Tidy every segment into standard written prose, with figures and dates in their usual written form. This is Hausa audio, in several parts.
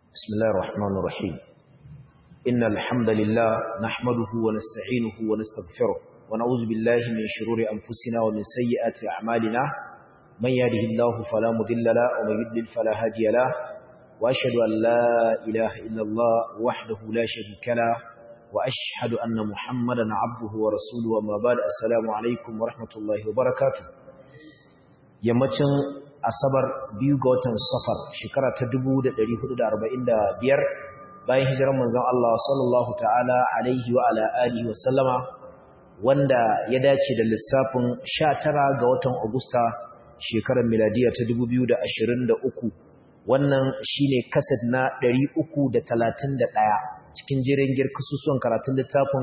بسم الله الرحمن الرحيم إن الحمد لله نحمده ونستعينه ونستغفره ونعوذ بالله من شرور أنفسنا ومن سيئات أعمالنا من يهده الله فلا مضل له ومن يضلل فلا هادي له وأشهد أن لا إله إلا الله وحده لا شريك له وأشهد أن محمدا عبده ورسوله وما بعد السلام عليكم ورحمة الله وبركاته yammacin asabar 2 ga watan safar shekara ta 1445 bayan hijirar manzon Allah sallallahu ta'ala alaihi wa ala alihi wa sallama wanda ya dace da lissafin 19 ga watan Agusta shekarar miladiya ta 2023 wannan shine kasad na 331 cikin jerin girkususun karatun littafin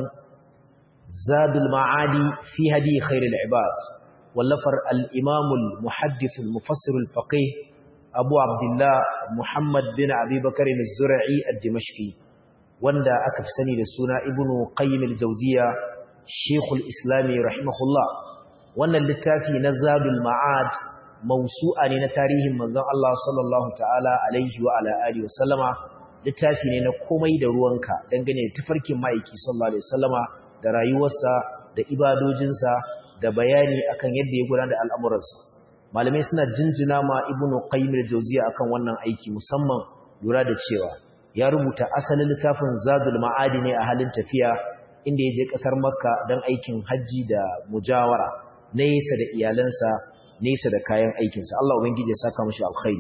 Zadul Ma'adi fi hadi khairul ibad واللفر الإمام المحدث المفسر الفقيه أبو عبد الله محمد بن أبي بكر الزرعي الدمشقي واندا أكفسني لسونا ابن قيم الجوزية شيخ الإسلام رحمه الله وانا اللتافي نزاد المعاد موسوعة لنتاريه منذ الله صلى الله تعالى عليه وعلى آله وسلم littafi ne na komai da ruwanka dangane da tafarkin ma'aiki sallallahu alaihi wasallama da rayuwarsa da ibadojinsa da bayani akan yadda ya gudanar da al'amuransa malamai suna jinjina ma ibnu qayyim al-jawziyya akan wannan aiki musamman lura da cewa ya rubuta asalin littafin zadul ma'adi ne a halin tafiya inda ya je kasar makka don aikin haji da mujawara nesa da iyalansa nesa da kayan aikinsa Allah ubangiji ya saka mishi alkhairi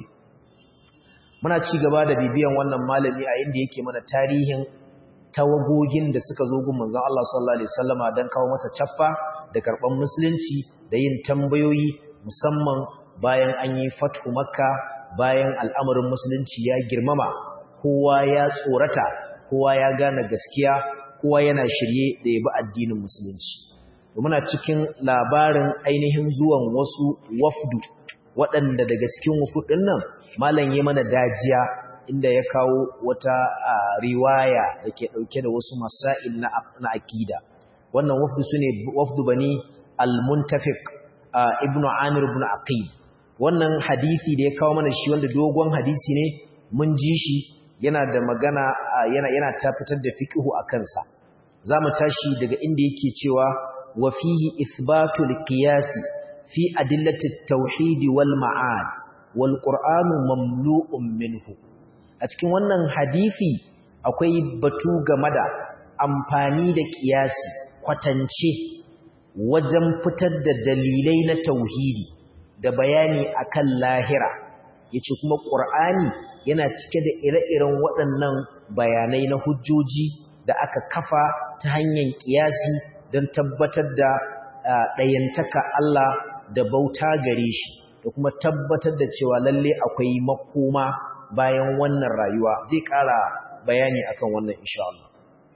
muna ci gaba da bibiyan wannan malami a inda yake mana tarihin tawagogin da suka zo gun manzon Allah sallallahu alaihi wasallama dan kawo masa chaffa da karban musulunci da yin tambayoyi musamman bayan an yi fathu makka bayan al'amarin musulunci ya girmama kowa ya tsorata kowa ya gane gaskiya kowa yana shirye da ya bi addinin musulunci muna cikin labarin ainihin zuwan wasu wafdu waɗanda daga cikin wufudin nan malam yi mana dajiya inda ya kawo wata riwaya da ke ɗauke da wasu masail na akida wannan wafdu su ne wafdu bani al-muntafiq ibn amir ibn aqil wannan hadisi da ya kawo mana shi wanda dogon hadisi ne mun ji shi yana da magana yana ta fitar da fiqhu a kansa zamu tashi daga inda yake cewa wa fihi ithbatu al-qiyas fi adillati at-tauhid wal ma'ad wal qur'anu mamlu'un minhu a cikin wannan hadisi akwai batu game da amfani da kiyasi kwatance wajen fitar da dalilai na tauhidi da bayani akan lahira yace kuma Qur'ani yana cike da ire-iren waɗannan bayanai na hujjoji da aka kafa ta hanyar kiyasi don tabbatar da ɗayantaka Allah da bauta gare shi da kuma tabbatar da cewa lalle akwai makoma bayan wannan rayuwa zai ƙara bayani akan wannan insha Allah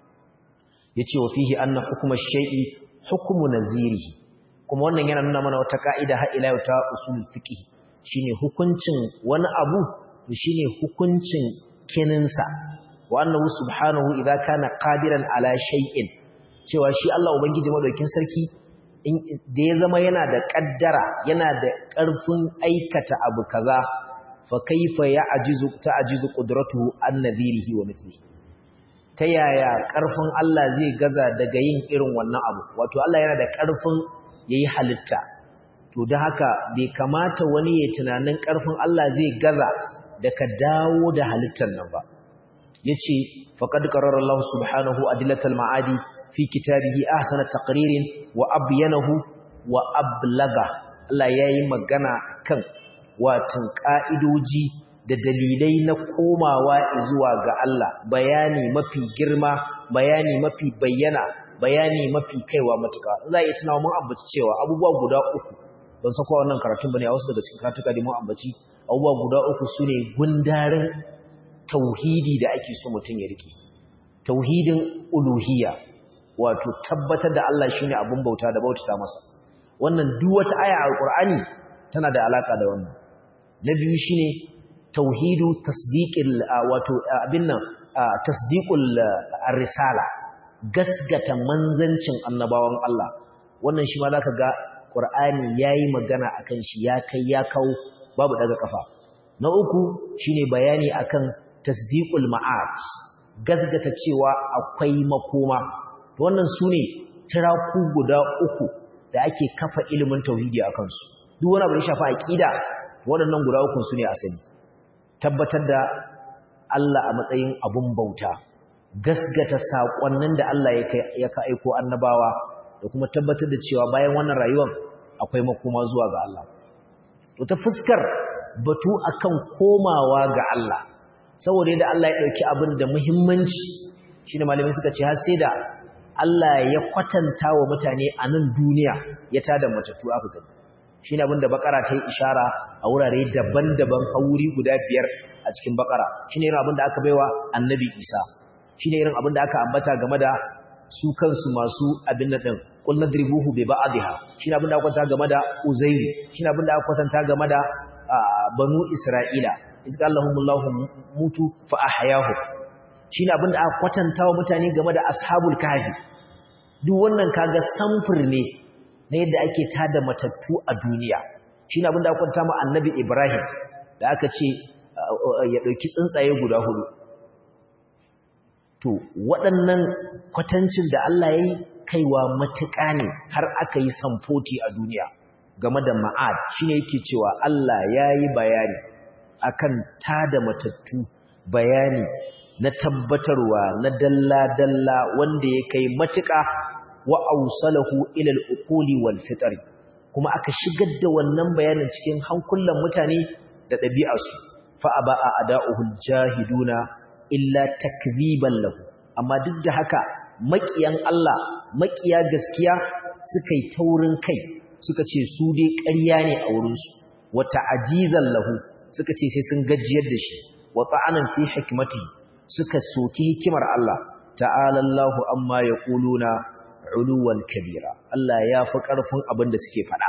yace wa fihi anna hukma ash-shay'i hukmu nazirihi kuma wannan yana nuna mana wata kaida har ila ta usul fiqh shine hukuncin wani abu to shine hukuncin kininsa wa annahu subhanahu idza kana qadiran ala shay'in cewa shi Allah ubangiji madaukin sarki da ya zama yana da kaddara yana da ƙarfin aikata abu kaza fa kaifa ta'jizu qudratuhu an nadhirihi wa mithlihi ta yaya ƙarfin Allah zai gaza daga yin irin wannan abu wato Allah yana da ƙarfin yayi halitta to da haka bai kamata wani ya tunanin ƙarfin Allah zai gaza da ka dawo da halittar nan ba yace faqad qarrara Allah subhanahu adillatal ma'adi fi kitabihi ahsana taqririn wa abyanahu wa ablaga Allah yayi magana kan watan ka'idoji da dalilai na komawa zuwa ga Allah bayani mafi girma bayani mafi bayyana bayani mafi kaiwa matuka za a yi tunawa mun ambaci cewa abubuwa guda uku ban sako wannan karatun bane a wasu daga cikin karatuka da mun ambaci abubuwa guda uku sune gundarin tauhidi da ake so mutun ya rike tauhidin uluhiyya wato tabbatar da Allah shine abun bauta da bautata masa wannan duk wata aya a Qur'ani tana da alaka da wannan na biyu shine tauhidu tasdiqil wato abin nan tasdiqul risala gasgata manzancin annabawan Allah wannan shi ma zaka ga Qur'ani yayi magana akan shi ya kai ya kawo babu daga kafa na uku shine bayani akan tasdiqul ma'ad gazgata cewa akwai makoma to wannan sune tiraku guda uku da ake kafa ilimin tauhidi akan su duk wani abu da shafa aqida waɗannan guda uku sune asali tabbatar da Allah a matsayin abun bauta gasgata sakonnin da Allah ya aiko annabawa da kuma tabbatar da cewa bayan wannan rayuwar akwai makoma zuwa ga Allah to ta fuskar batu akan komawa ga Allah saboda yadda Allah ya dauki abin da muhimmanci shine malamai suka ce har sai da Allah ya kwatanta wa mutane a nan duniya ya tada matattu aka gani shine abin da bakara ta yi ishara a wurare daban-daban a wuri guda 5 a cikin bakara shine irin abin da aka baiwa annabi Isa shine irin abin da aka ambata game da su kansu masu abin nan din qul nadribuhu bi ba'dihha shine abin da aka kwatanta game da Uzairu shine abin da aka kwatanta game da banu Isra'ila izqallahumullahu mutu fa ahyahu shine abin da aka kwatanta wa mutane game da ashabul kahfi duk wannan kaga samfur ne na yadda ake tada matattu a duniya shine abin da aka kwatanta ma annabi Ibrahim da aka ce ya dauki tsuntsaye guda 4 to waɗannan kwatancin da Allah ya yi kaiwa matuƙa ne har aka yi samfoti a duniya game da ma'ad shine yake cewa Allah ya yi bayani akan tada matattu bayani na tabbatarwa na dalla-dalla wanda ya kai matuƙa wa ausalahu ila al-uquli wal fitri kuma aka shigar da wannan bayanin cikin hankulan mutane da ɗabi'arsu fa aba a'da'uhu al-jahiduna illa takziban lahu amma duk da haka makiyan Allah makiya gaskiya suka yi taurin kai suka ce su dai ƙarya ne a wurin su wa ta'jizan lahu suka ce sai sun gajiyar da shi wa ta'anan fi hikmati suka soki hikimar Allah ta'ala Allahu amma yaquluna uluwan kabira Allah ya fi ƙarfin abin da suke faɗa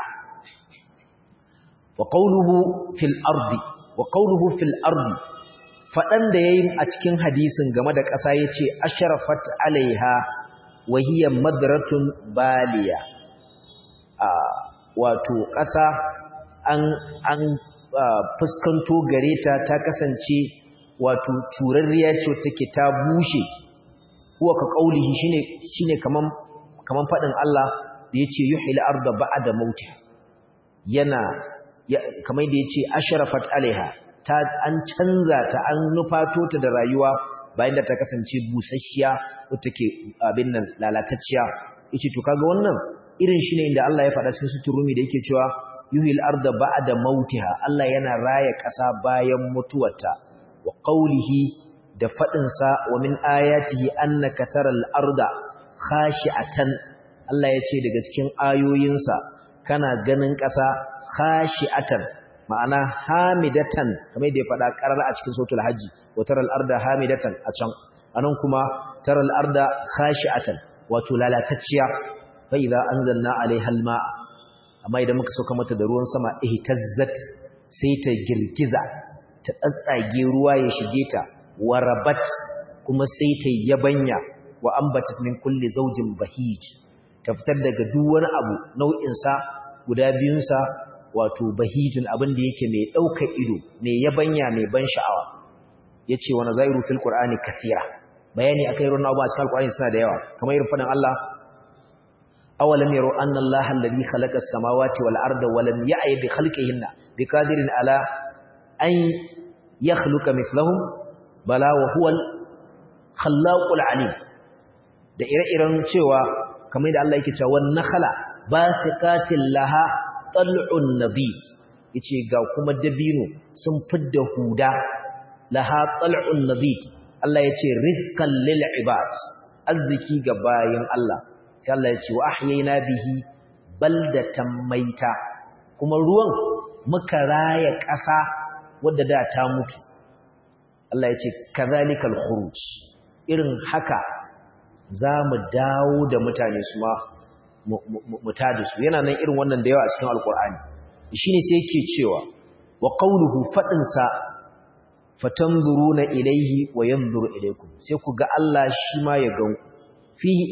wa qawluhu fil ardi faɗan da ya yi a cikin hadisin game da ƙasa ya ce asharafat alaiha wahiyar madaratun baliya wato ƙasa an fuskanto gare ta kasance wato turarriya ce take ta bushe kuwa ka ƙaulihi shine kaman faɗin Allah da ya ce yuhil arda ba'da mautiha yana kamar da ya ce asharafat alaiha an canza ta an nufato ta da rayuwa bayan da ta kasance busasshiya ko take abin nan lalatacciya yace to kaga wannan irin shi ne inda Allah ya faɗa cikin suturumi da yake cewa yuhil arda ba'da mautiha Allah yana raya ƙasa bayan mutuwarta wa qawlihi da fadin sa wa min ayatihi annaka taral arda khashi'atan Allah yace daga cikin ayoyinsa kana ganin ƙasa khashi'atan ma'ana hamidatan kamar da ya faɗa ƙarar a cikin suratul hajji wa taral arda hamidatan a can anan kuma taral arda khashi'atan wato lalatacciya fa idza anzalna alaiha alma'a amma idan muka sauka mata da ruwan sama ihtazzat sai ta girgiza ta tsatsage ruwa ya shige ta warabat kuma sai ta yabanya wa ambatat min kulli zawjin bahij ta fitar daga duk wani abu nau'in sa guda biyun sa wato bahijun abin da yake mai daukar ido mai yabanya mai ban sha'awa yace wa nazairu fil qur'ani kathira bayani akai ruwan abu a cikin alqur'ani suna da yawa kamar irin fadin Allah awalam yaru anna allaha alladhi khalaqa as-samawati wal arda wa lam ya'y bi khalqihinna biqadirin ala an yakhluqa mithlahum bala wa huwa al-khallaqul alim da ire-iren cewa kamar da Allah yake cewa wan nakhla basiqatil laha tal'un nabid yace ga kuma dabino sun fidda huda laha tal'un nabid Allah yace rizqan lil ibad azziki ga bayin Allah sai Allah yace wa ahyayna bihi baldatan maita kuma ruwan muka raya ƙasa wadda da ta mutu Allah yace kazalikal khuruj irin haka zamu dawo da mutane su ma mutada su yana nan irin wannan da yawa a cikin alkur'ani shine sai yake cewa wa qawluhu fadin sa fatanzuruna ilayhi wa yanzuru ilaykum sai ku ga Allah shi ma ya gan ku fihi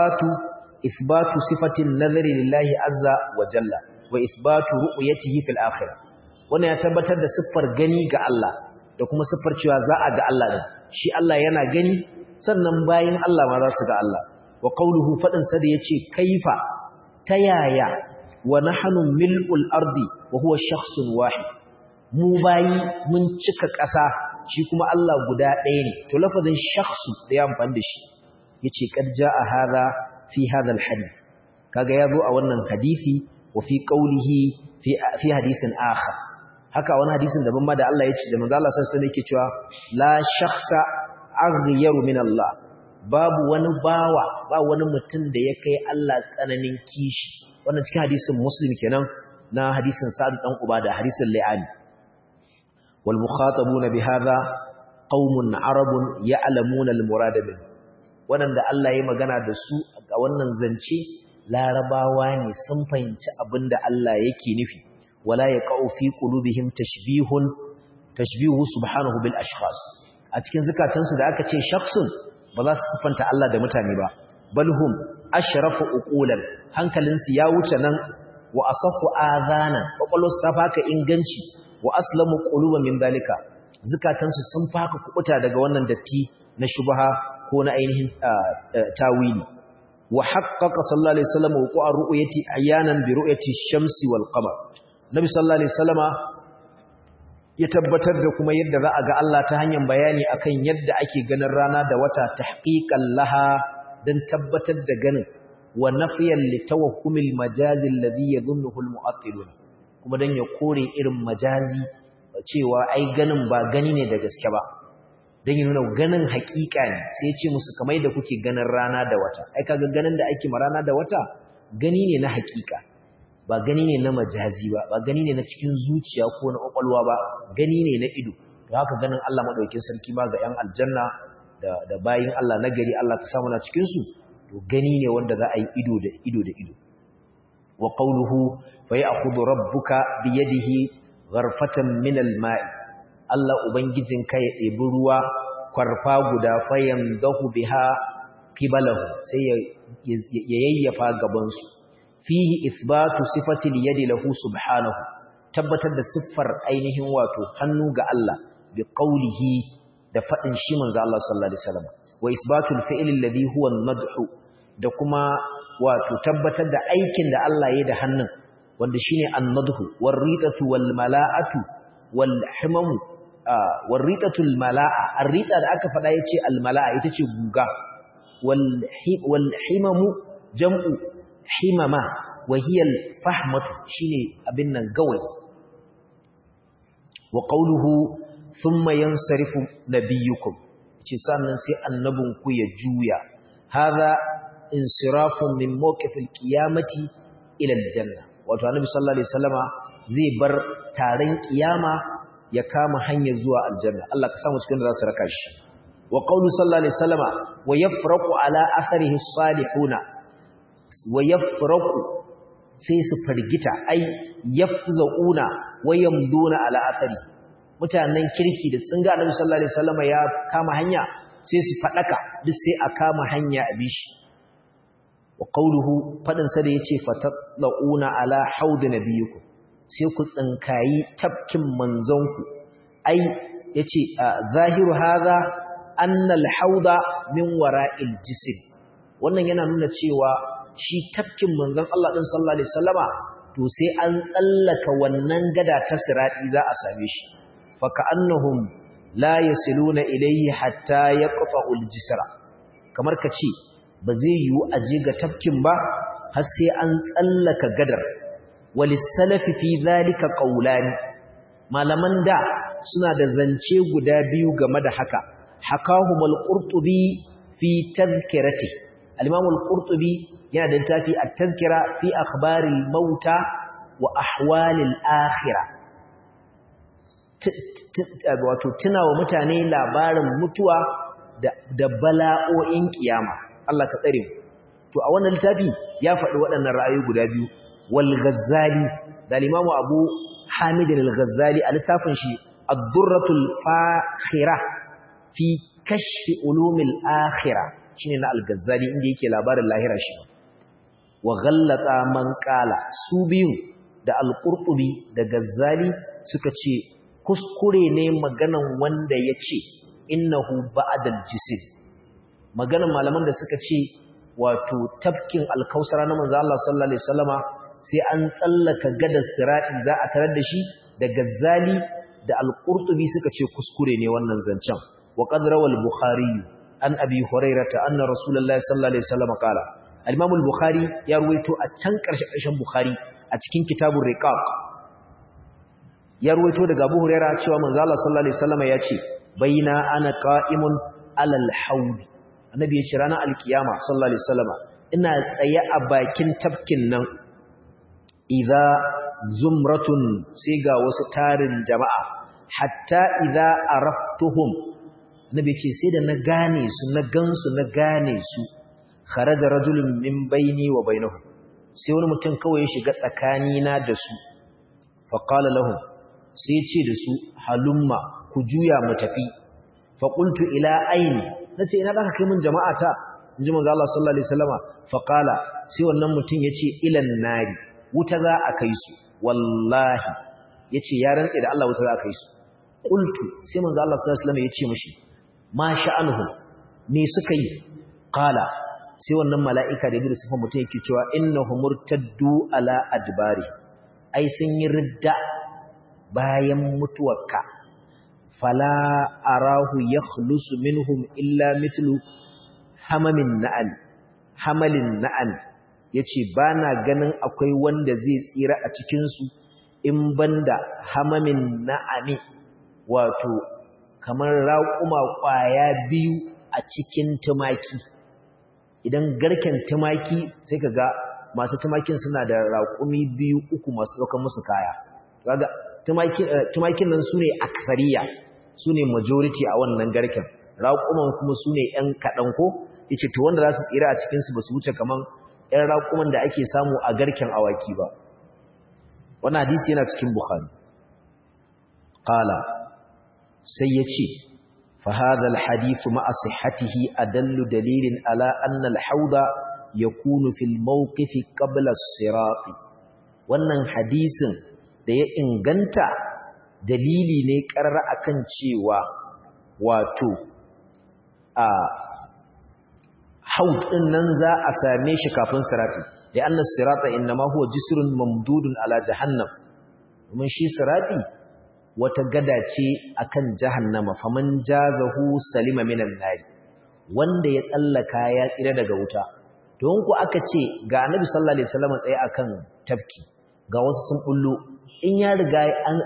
isbatu sifatin nazari lillahi azza wa jalla wa isbatu ru'yatihi fil akhirah wannan ya tabbatar da siffar gani ga Allah da kuma siffar cewa za a ga Allah din shi Allah yana gani sannan bayin Allah ma za su ga Allah wa qawluhu fadin sa da yace kaifa tayaya wa nahnu mil'ul ardi wa huwa shakhsun wahid mu bayi mun cika ƙasa shi kuma Allah guda ɗaya ne to lafazin shakhsu da ya amfani da shi yace qad jaa hadha fi hadha alhadith kaga yazo a wannan hadisi wa fi qawlihi fi hadisin akhar haka wani hadisin daban ma da Allah ya ce da manzo Allah sallallahu alaihi wasallam yake cewa la shakhsa aghyaru min Allah babu wani bawa ba wani mutum da ya kai Allah tsananin kishi wannan cikin hadisin Muslim kenan na hadisin Sa'd dan Ubada hadisin Li'ani wal mukhatabuna bihadha qaumun arabun ya'lamuna al murad min wanda Allah ya magana da su a wannan zance larabawa ne sun fahimci abinda Allah yake nufi wala yaqau fi qulubihim tashbihu subhanahu bil ashkhas a cikin zakatansu da aka ce shakhsun ba za su sifanta Allah da mutane ba balhum ashrafu uqulan hankalinsu ya wuce nan wa asafu adhana kwakwalwarsu ta faka inganci wa aslamu quluban min dalika zakatansu sun faka kubuta daga wannan datti na shubha ko na ainihin tawili wa haqqaqa sallallahu alaihi wasallam wuqu'a ru'yati ayanan bi ru'yati ash-shamsi wal qamar nabi sallallahu alaihi wasallama ya tabbatar da kuma yadda za a ga Allah ta hanyar bayani akan yadda ake ganin rana da wata tahqiqan laha dan tabbatar da ganin wa nafiyan li tawahhumil majazi alladhi yadhunnuhu almu'attilun kuma dan ya kore irin majazi cewa ai ganin ba gani ne da gaske ba dan ya nuna ganin haƙiƙa ne sai ya ce musu kamar da kuke ganin rana da wata ai kaga ganin da ake ma rana da wata gani ne na haƙiƙa ba gani ne na majazi ba gani ne na cikin zuciya ko na kwakwalwa ba gani ne na ido to haka ganin Allah madaukakin sarki ma ga 'yan aljanna da bayin Allah na gari Allah ka samu na cikin su to gani ne wanda za a yi ido da ido wa qawluhu fa ya'khudhu rabbuka bi yadihi gharfatan min al-ma'i Allah ubangijinka ya ɗebi ruwa kwarfa guda fayamdahu biha qibalahu sai ya yayyafa gaban su fihi ithbatu sifati al-yadi lahu subhanahu tabbatar da siffar ainihin wato hannu ga Allah bi qawlihi da fadin shi manzo Allah sallallahu alaihi wasallam wa isbatu al-fi'l alladhi huwa an-nadhu da kuma wato tabbatar da aikin da Allah yayi da hannun wanda shine an-nadhu war-ritatu wal-mala'atu wal-himamu war-ritatu al-mala'a ar-rita da aka fada yace al-mala'a ita ce guga wal-himamu jam'u himama wahiyal fahmatu shine abin nan gawai wa qawluhu thumma yansarifu nabiyyukum ce sannan sai annabinku ya juya hadha insirafun min mawqifil qiyamati ila aljanna wato annabi sallallahu alaihi wasallama zai bar taron kiyama ya kama hanyar zuwa aljanna Allah ka samu cikin da za su raka shi wa qawlu sallallahu alaihi wasallama wa yafraqu ala atharihi salihuna wa yafraqu sai su fargita ai yafzauna wa yamduna ala athari mutanen kirki da sun ga Annabi sallallahu alaihi wasallam ya kama hanya sai su fadaka duk sai a kama hanya a bishi wa qawluhu fadin sa da yace fatlauna ala haud nabiyukum sai ku tsinkayi tafkin manzonku ai yace zahiru hadha anna al-hauda min wara'il jism wannan yana nuna cewa shi tafkin manzon Allah din sallallahu alaihi wasallama to sai an tsallaka wannan gada ta sirati za a same shi fa ka'annahum la yasiluna ilayhi hatta yaqta'u al-jisra kamar kace ba zai yiwu a je ga tafkin ba har sai an tsallaka gadar walisalafi fi zalika qawlan malaman da suna da zance guda biyu game da haka hakahumul qurtubi fi tadhkirati al-imam al-qurtubi yana da littafi at-tazkira fi akhbaril mauta wa ahwalil akhirah wato tunawa mutane labarin mutuwa da bala'o'in kiyama Allah ka tsare mu to a wannan littafi ya faɗi waɗannan ra'ayoyi guda biyu wal Ghazali da Imam Abu Hamid al-Ghazali a littafin shi ad-durratul fakhira fi kashfi ulumil akhirah shine na al-Ghazali inda yake labarin lahira shi wa ghallata man qala su biyu da al-Qurtubi da Ghazali suka ce kuskure ne maganan wanda yace innahu ba'dal jisr maganan malaman da suka ce wato tafkin alkausara na manzo Allah sallallahu alaihi wasallama sai an tsallaka gadar sirati za a tarar da shi da Gazzali da al-Qurtubi suka ce kuskure ne wannan zancen wa qad rawal Bukhari an Abi Hurairah anna Rasulullahi sallallahu alaihi wasallama qala al-Imam al-Bukhari ya ruwaito a can ƙarshen Bukhari a cikin kitabur riqaq ya ruwaito daga Abu Hurairah cewa manzo Allah sallallahu alaihi wasallama ya ce baina ana qa'imun alal haud annabi ya ce ranar alkiyama sallallahu alaihi wasallama ina tsaye a bakin tafkin nan idza zumratun sai ga wasu tarin jama'a hatta idza araftuhum annabi ya ce sai da na gane su na gansu na gane su kharaja rajulun min baini wa bainahum sai wani mutum kawai ya shiga tsakanina da su fa qala lahum sai ce da su halumma ku juya mu tafi fa qultu ila aini nace ina zaka kai mun jama'ata inji manzo Allah sallallahu alaihi wasallama fa qala sai wannan mutum yace ilan nari wuta za a kai su wallahi yace ya rantse da Allah wuta za a kai su qultu sai manzo Allah sallallahu alaihi wasallama yace mishi ma sha'anuhum me suka yi qala sai wannan mala'ika da biyu sifan mutum yake cewa innahum murtaddu ala adbari ai sun yi ridda bayan mutuwarka fala arahu yakhlusu minhum illa mithlu hamalin na'al yace bana ganin akwai wanda zai tsira a cikin su in banda hamamin na'ami wato kamar raƙuma ƙwaya biyu a cikin tumaki idan garken tumaki sai kaga masu tumakin suna da raƙumi biyu uku masu ɗaukar musu kaya kaga tumakin nan sune aksariya sune majority a wannan garken raƙuman kuma sune ƴan kaɗan ko yace to wanda za su tsira a cikin su basu wuce kaman ƴan raƙuman da ake samu a garken awaki ba wannan hadisi yana cikin Bukhari qala sai yace fa hadha alhadith ma'a sihhatihi adallu dalilin ala anna alhawda yakunu fil mawqif qabla as-sirat wannan hadisin da ya inganta dalili ne karra akan cewa wato a haud din nan za a same shi kafin sirati da annas sirata inma huwa jisrun mamdudun ala jahannam kuma shi sirati wata gada ce akan jahannama faman jazahu salima minan nar wanda ya tsallaka ya tsira daga wuta don ku aka ce ga annabi sallallahu alaihi wasallam tsaye akan tafki ga wasu sun bullo in ya riga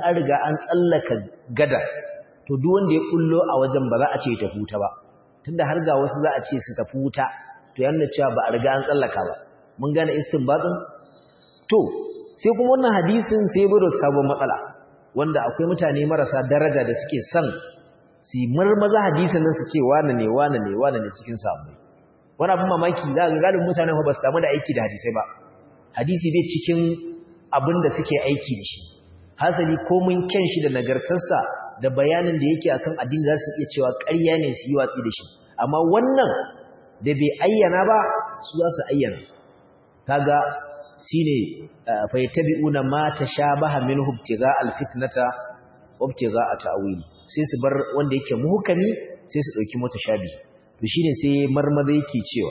an tsallaka gada to duk wanda ya bullo a wajen ba za a ce tafi wuta ba tunda har ga wasu za a ce su tafi wuta to yana cewa ba a riga an tsallaka ba mun gane istinbatin to sai kuma wannan hadisin sai ya bada sabon matsala wanda akwai mutane marasa daraja da suke son su marmaza hadisin nan su ce wane ne cikin sahabbai wani abin mamaki za ga galibin mutanen ba su damu da aiki da hadisai ba hadisi bai cikin abin da suke aiki da shi hasali komin kyan shi da nagartarsa da bayanin da yake akan addini za su iya cewa ƙarya ne su yi watsi da shi amma wannan da bai ayyana ba su za su ayyana kaga shine fa yattabi'una ma tashabaha minhu ibtigha alfitnata wa ibtigha ta'wili sai su bar wanda yake muhkami sai su dauki mutashabi to shine sai marmaza yake cewa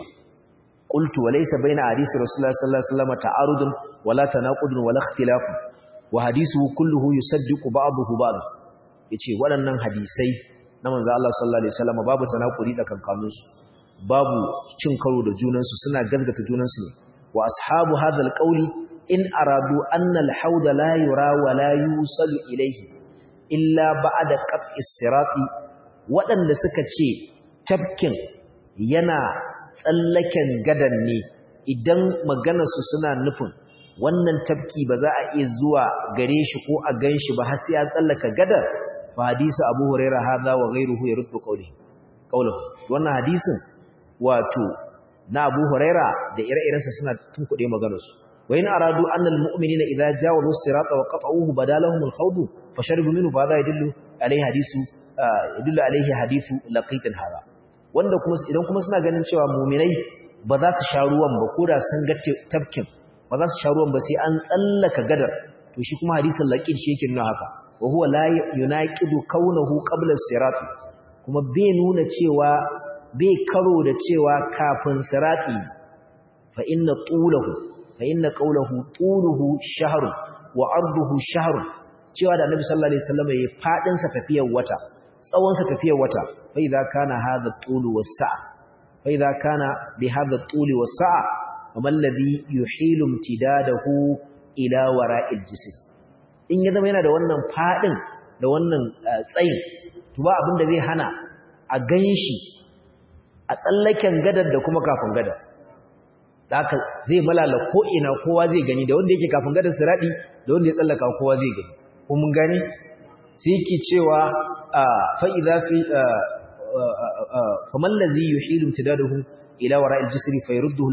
qultu wa laysa baina hadisi rasulullah sallallahu alaihi wasallam ta'arudun wala tanaqudun wala ikhtilaf wa hadithu kulluhu yusaddiqu ba'dahu ba'd yace waɗannan hadisai na manzo Allah sallallahu alaihi wasallam babu tanaqudi da kankanunsu babu cin karo da junansu suna gazgata junansu ne wa ashabu hadha alqawli in aradu anna alhawd la yura wa la yusalu ilayhi illa ba'da qat'i sirati waɗanda suka ce tafkin yana tsallaken gadan ne idan maganarsu suna nufin wannan tafki ba za a iya zuwa gare shi ko a ganshi ba har sai ya tsallaka gadar fa hadisi Abu Hurairah hadha wa ghayruhu yaruddu qawluhu wannan hadisin wato na Abu Hurairah da ire-irensa suna tunkuɗe maganarsu wa in aradu anna almu'minina idza jawazu sirata wa qata'uhu badalahum alkhawd fasharibu minhu fa hadha yadullu alayhi hadithu laqitin hada wanda kuma idan kuma suna ganin cewa mu'minai ba za su sha ruwan ba ko da sun ga tafkin ba za su sha ruwan ba sai an tsallaka gadar to shi kuma hadisin laqin shi yake nuna haka wa huwa la yunaqidu kaunahu qabla as-sirat kuma bai nuna cewa bai karo da cewa kafin sirati fa inna qawluhu tuluhu shahr wa arduhu shahr cewa da Annabi sallallahu alaihi wasallam yayi fadin sa tafiyar wata tsawon sa tafiyar wata fa idza kana hadha tulu was-sa'a fa idza kana bi hadha tuli was-sa'a faman ladhi yuhilu imtidadahu ila wara'il jism in ya zama yana da wannan fadin da wannan tsayin to ba abin da zai hana a ganshi a tsallaken gadar da kuma kafin gadar da haka zai malala ko ina kowa zai gani da wanda yake kafin gadar siradi da wanda ya tsallaka kowa zai gani ko mun gani sai yake cewa fa idza fi faman ladhi yuhilu imtidadahu ila wara'il jisri fayarudduhu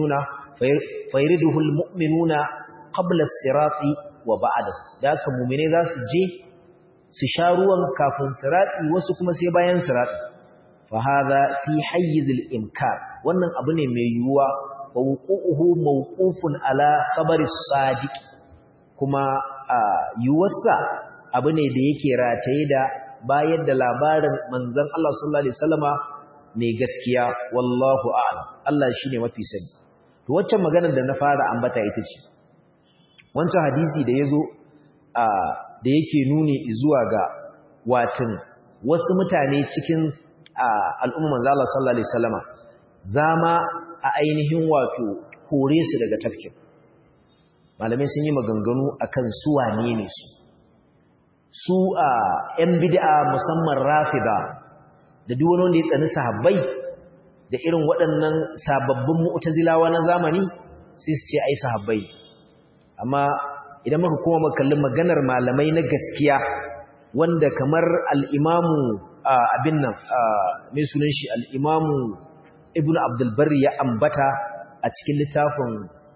almu'minuna qabla as-sirati wa ba'dahu da haka mu'mine za su je su sha ruwan kafin sirati wasu kuma sai bayan sirati fa hadha fi hayyiz al-imkan wannan abu ne mai yuwa wa wuqu'uhu mawqufun ala khabari as-sadiq kuma yuwarsa abu ne da yake rataye da bayar da labarin manzon Allah sallallahu alaihi wasallama ne gaskiya wallahu a'lam Allah shine mafi sani to waccan maganar da na fara ambata ita ce wancan hadisi da yazo da yake nuni zuwa ga watin wasu mutane cikin al'umma manzon Allah sallallahu alaihi wasallama zama a ainihin wato kore su daga tafkin malamai sun yi maganganu akan su wane ne su ‘yan bid'a musamman rafida da duk wani wanda ya tsani sahabbai da irin waɗannan sababbin mu'tazilawa na zamani sai su ce ai sahabbai amma idan muka koma kallon maganar malamai na gaskiya wanda kamar al-imamu abin nan mai sunan shi al-imamu ibnu abdul barri ya ambata a cikin littafin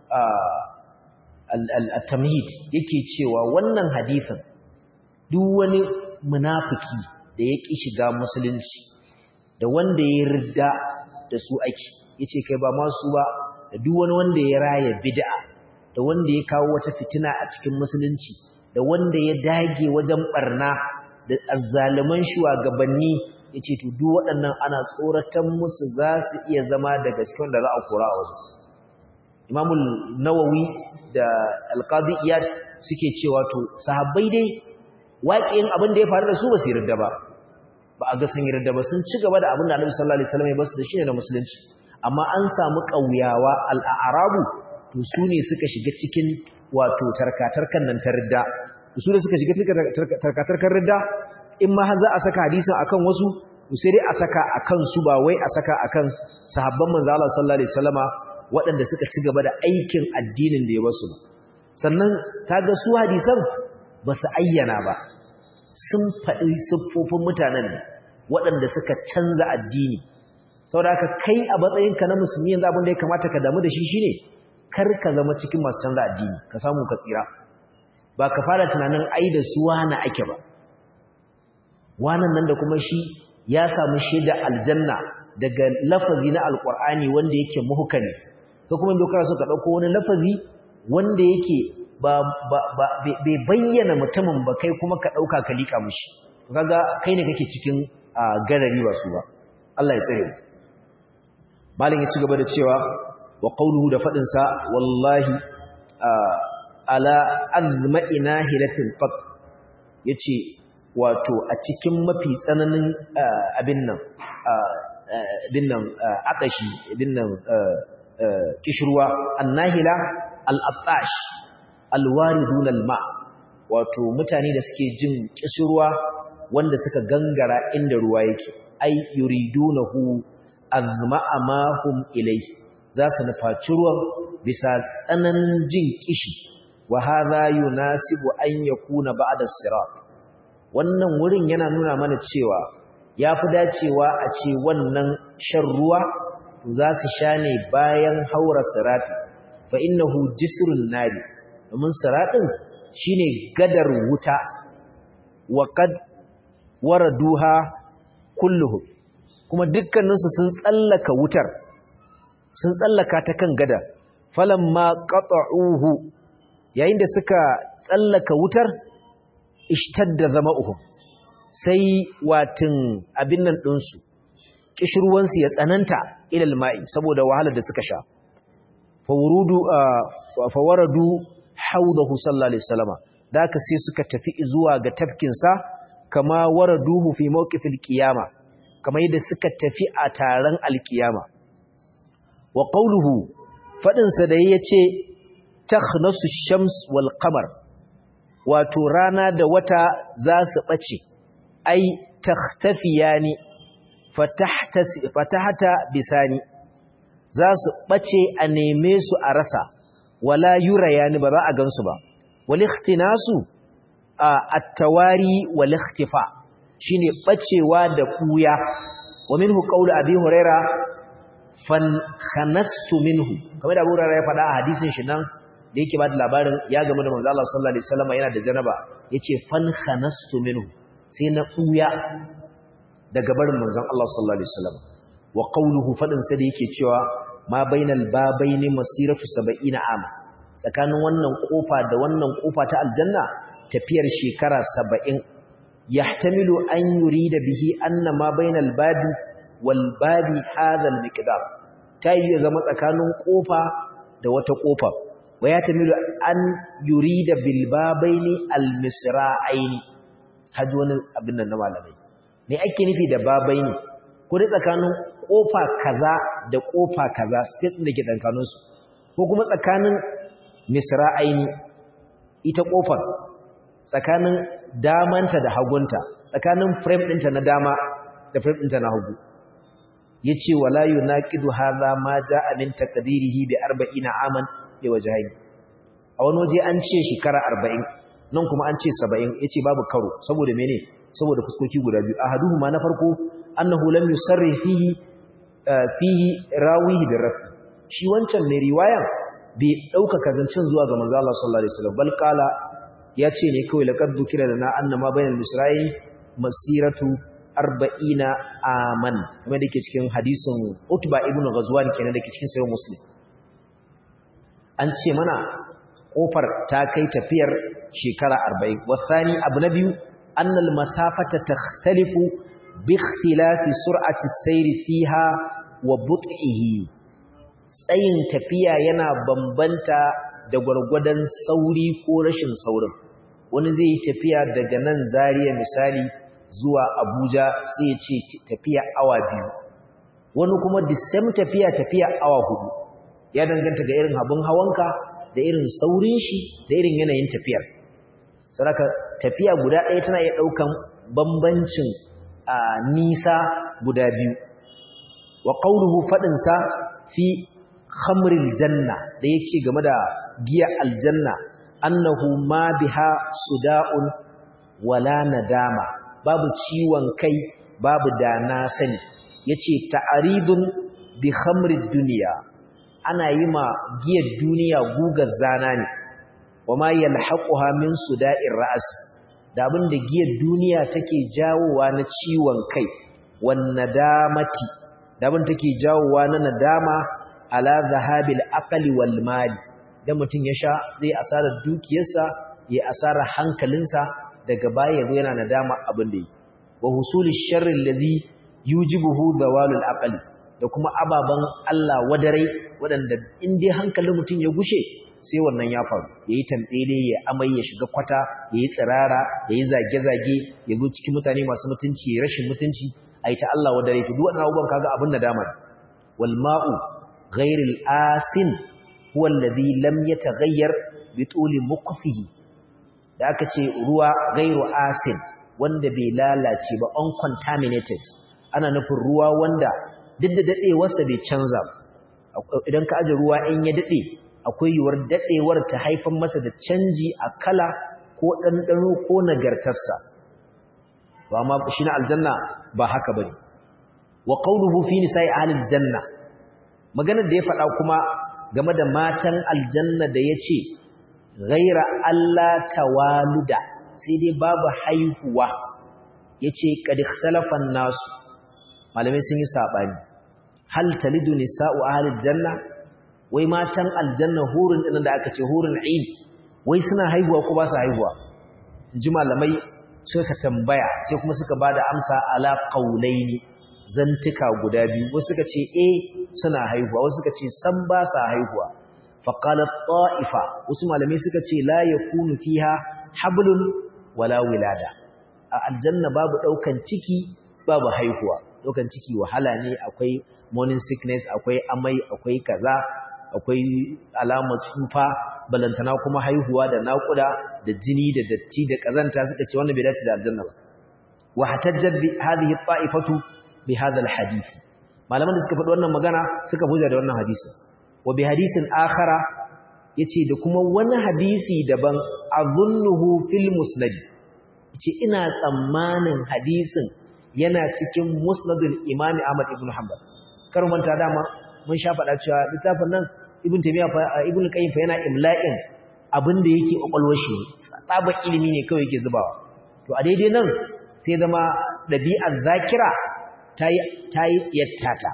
al-tamhid yake cewa wannan hadisin duk wani munafiki da ya ƙi shiga musulunci da wanda ya ridda da su ake yace kai ba masu ba da duk wani wanda ya raya bid'a da wanda ya kawo wata fitina a cikin musulunci da wanda ya dage wajen barna da azzaliman shugabanni yace to duk waɗannan ana tsoratan musu za su iya zama daga cikin wanda za a kora a wajen Imam Nawawi da Al-Qadi Iyad suke cewa to sahabbai dai waƙin abin da ya faru da su ba su yarda ba a ga sun yarda ba sun ci gaba da abin da Annabi sallallahu alaihi wasallam ya basu da shi ne na musulunci amma an samu ƙauyawa al-a'rabu to su ne suka shiga cikin wato tarkatarkan nan ta ridda su ne suka shiga tarkatarkan ridda in ma za a saka hadisin akan wasu to sai dai a saka akan su ba wai a saka akan sahabban manzo Allah sallallahu alaihi wasallama waɗanda suka ci gaba da aikin addinin da ya basu sannan kaga su hadisan ba su ayyana ba sun faɗi siffofin mutanen ne waɗanda suka canza addini saboda haka kai a matsayinka na musulmi yanzu abin da ya kamata ka damu da shi shine kar ka zama cikin masu canza addini ka samu ka tsira ba ka fara tunanin ai da su wani ake ba wannan nan da kuma shi ya samu shaida aljanna daga lafazi na alqur'ani wanda yake muhkami ko kuma idan kana so ka dauko wani lafazi wanda yake bai bayyana mutumin ba kai kuma ka dauka ka lika mushi kaga kai ne kake cikin garari ba su ba Allah ya tsare mu malin ya ci gaba da cewa wa qawluhu da fadin sa wallahi ala azma'ina hilatil qat yace wato a cikin mafi tsananin abin nan akashi abin nan kishruwa annahila al-attash alwaridun alma wato mutane da suke jin kishruwa wanda suka gangara inda ruwa yake ai yuridunahu azma'a ma hum ilayhi za su nufaci ruwan bisa tsananin jin kishi wa hadha yunasibu an yakuna ba'da as-sirat wannan wurin yana nuna mana cewa yafi dacewa a ce wannan shan ruwa za su sha ne bayan haura sirati fa innahu jisrun nari domin siratin shine gadar wuta wa qad waraduha kulluhum kuma dukkaninsu sun tsallaka wutar sun tsallaka ta kan gadar falamma qata'uhu yayin da suka tsallaka wutar ishtadda zama'uhum sai watin abin nan ɗinsu kishirwansu ya tsananta ilal ma'i saboda wahalar da suka sha fawaradu haudahu sallallahu alaihi wasallama da aka sai suka tafi zuwa ga tafkinsa kama waraduhu fi mawqifil qiyama kamar yadda suka tafi a taron alkiyama wa qawluhu fadin sa da yace takhnasu shams wal qamar wato rana da wata za su bace ai takhtafiyani fatahta bisani za su bace a neme su a rasa wala yurayani ba za a gansu ba wal ikhtinasu at-tawari wal ikhtifa shine bacewa da kuya wa minhu qawlu abi huraira fan khanastu minhu kamar da Abu Hurairah ya faɗa a hadisin shi nan da yake ba da labarin ya game da manzo Allah sallallahu alaihi wasallam yana da janaba yace fan khanastu minhu sai na kuya daga barin manzon Allah sallallahu alaihi wasallam wa qawluhu fadin sa da yake cewa ma bainal babaini masiratu 70 ama tsakanin wannan kofa da wannan kofa ta aljanna tafiyar shekara 70 yahtamilu an yurida bihi anna ma bainal babi wal babi hadha al miqdar tayi zama tsakanin kofa da wata kofa wa yahtamilu an yurida bil babaini al misra'aini haji wani abin nan na malamai me ake nufi da babaini ko da tsakanin kofa kaza da kofa kaza space din da ke tsakanin su ko kuma tsakanin misra'aini ita kofar tsakanin damanta da hagunta tsakanin frame ɗinta na dama da frame ɗinta na hagu yace wala yunaqidu hadha ma jaa min taqdirihi bi 40 aman bi wajhayn a wani waje an ce shekara 40 nan kuma an ce 70 yace babu karo saboda mene saboda fuskoki guda biyu ahaduhuma na farko annahu lam yusarri fihi rawihi bi rafi shi wancan mai riwayan bai dauka kazancin zuwa ga manzo Allah sallallahu alaihi wasallam bal qala yace ne kawai laqad dhukira lana annama bainal misra'i masiratu 40 aman kamar dake cikin hadisin Utba ibn Ghazwan kenan dake cikin sahih Muslim an ce mana kofar ta kai tafiyar shekara 40 wasani abu na biyu annal masafata takhtalifu bi ikhtilafi sur'ati as-sayr fiha wa but'ihi tsayin tafiya yana bambanta da gwargwadon sauri ko rashin saurin wani zai tafiya daga nan Zaria misali zuwa Abuja sai ya ce tafiya awa 2 wani kuma the same tafiya awa 4 ya danganta ga irin abun hawanka da irin saurin shi da irin yanayin tafiyar saboda tafiya guda ɗaya tana iya ɗaukan bambancin nisa guda biyu wa qawluhu fadin sa fi khamril janna da yace game da giya aljanna annahu ma biha suda'un wala nadama babu ciwon kai babu dana sani yace ta'aridun bi khamrid dunya ana yi ma giyar duniya gugar zana ne wama yalhaquha min suda'ir ra's da abinda giyar duniya take jawowa na ciwon kai wan nadamati da abin take jawowa na nadama ala zahabil aqli wal mali dan mutun ya sha zai asarar dukiyarsa ya asarar hankalinsa daga baya yazo yana nadama abin da yi wa husulish sharri allazi yujibuhu zawalul aqli da kuma ababan Allah wadarai wadanda in dai hankalin mutun ya gushe sai wannan ya faru yayi tambele ya amai ya shiga kwata yayi tsirara yayi zage-zage ya zo cikin mutane masu mutunci rashin mutunci ai ta Allah wadare to duk wannan abubuwan kaga abin nadama wal ma'u ghayril asin huwa alladhi lam yataghayyar bi tuli muqfihi da aka ce ruwa ghayru asin wanda bai lalace ba uncontaminated ana nufin ruwa wanda duk da dadewarsa bai canza idan ka aje ruwa in ya dade akwai yiwuwar dadewar ta haifar masa da canji a kala ko dandano ko nagartarsa ba ma shi na aljanna ba haka bane wa qawluhu fi nisa'i ahlil janna maganar da ya faɗa kuma game da matan aljanna da yace ghaira alla tawaluda sai dai babu haihuwa yace qad ikhtalafa an-nas malamai sun yi sabani hal talidu nisa'u ahlil janna wai matan aljanna hurun din da aka ce hurun ain wai suna haihuwa ko ba su haihuwa inji malamai suka tambaya sai kuma suka bada amsa ala qaulaini zantuka guda biyu wasu suka ce suna haihuwa wasu suka ce san ba sa haihuwa fa qalat ta'ifa wasu malamai suka ce la yakunu fiha hablun wala wilada a aljanna babu daukan ciki babu haihuwa daukan ciki wahala ne akwai morning sickness akwai amai akwai kaza akwai alamar tsufa balantana kuma haihuwa da naƙuda da jini da datti da kazanta suka ce wannan bai dace da aljanna ba wa hatajjat bi hadhihi ta'ifatu bi hadha alhadith malaman da suka faɗi wannan magana suka buja da wannan hadisi wa bi hadisin akhara yace da kuma wani hadisi daban azunnuhu fil musnad yace ina tsammanin hadisin yana cikin musnadul imam Ahmad ibn Hanbal kar manta dama mun sha faɗa cewa littafin nan ibn Taymiyyah fa ibn Qayyim fa yana imla'in abinda yake kokolwar shi tsabar ilimi ne kawai yake zubawa to a daidai nan sai zama dabi'ar zakira tayi tsiyattata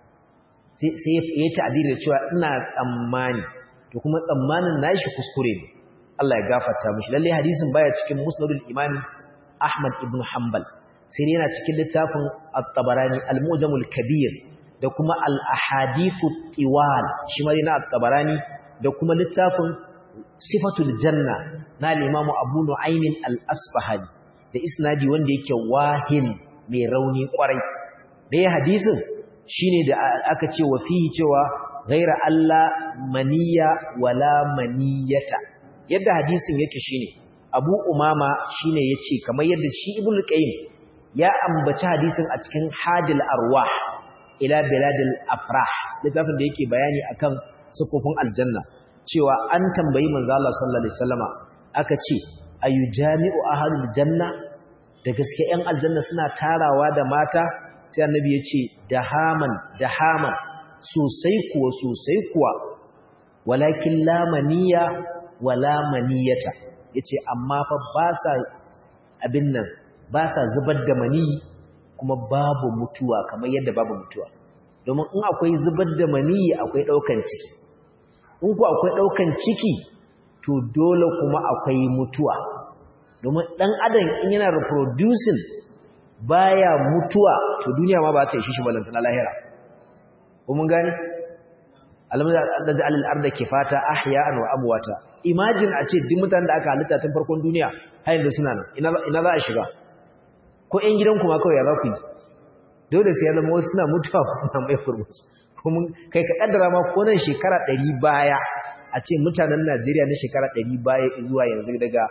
sai ya ta'bir da cewa ina tsammani to kuma tsammanin nashi kuskure ne Allah ya gafarta mishi lalle hadisin baya cikin musnadul imam Ahmad ibn Hanbal sai yana cikin littafin at-Tabarani al-Mujamul Kabir da kuma al-Ahadithu Tiwal shi ma na at-Tabarani da kuma littafin Sifatul Janna na al-Imam Abu Nu'aym al-Asfahani da isnadi wanda yake wahin mai rauni kwarai da hadisin shine da aka ce wa fihi cewa ghaira alla maniya wala maniyata yadda hadisin yake shine Abu Umama shine yace kamar yadda shi Ibn Qayyim ya ambaci hadisin a cikin Hadil Arwah ila Biladil Afrah littafin da yake bayani akan sufufin aljanna cewa an tambayi manzo Allah sallallahu alaihi wasallama aka ce ayujami'u ahlul janna da gaske ƴan aljanna suna tarawa da mata sai annabi ya ce dahaman sosai kuwa walakin la maniya wala maniyata yace amma fa ba sa abin nan ba sa zubar da mani kuma babu mutuwa kamar yadda babu mutuwa domin in akwai zubar da mani akwai daukan ciki in ku akwai daukan ciki to dole kuma akwai mutuwa domin dan adam in yana reproducing baya mutuwa to duniya ma ba ta yi shi balantana lahira ko mun gani alhamdulillah al-ardh kifata ahya'an wa amwata imagine a ce duk mutanen da aka halitta tun farkon duniya har yanzu suna nan ina za a shiga ko ƴan gidanku ma kawai ya za ku yi dole sai ya zama wasu suna mutuwa suna mai furmusu kuma kai ka kaddara ma ko nan shekara 100 baya a ce mutanen Najeriya na shekara 100 baya zuwa yanzu daga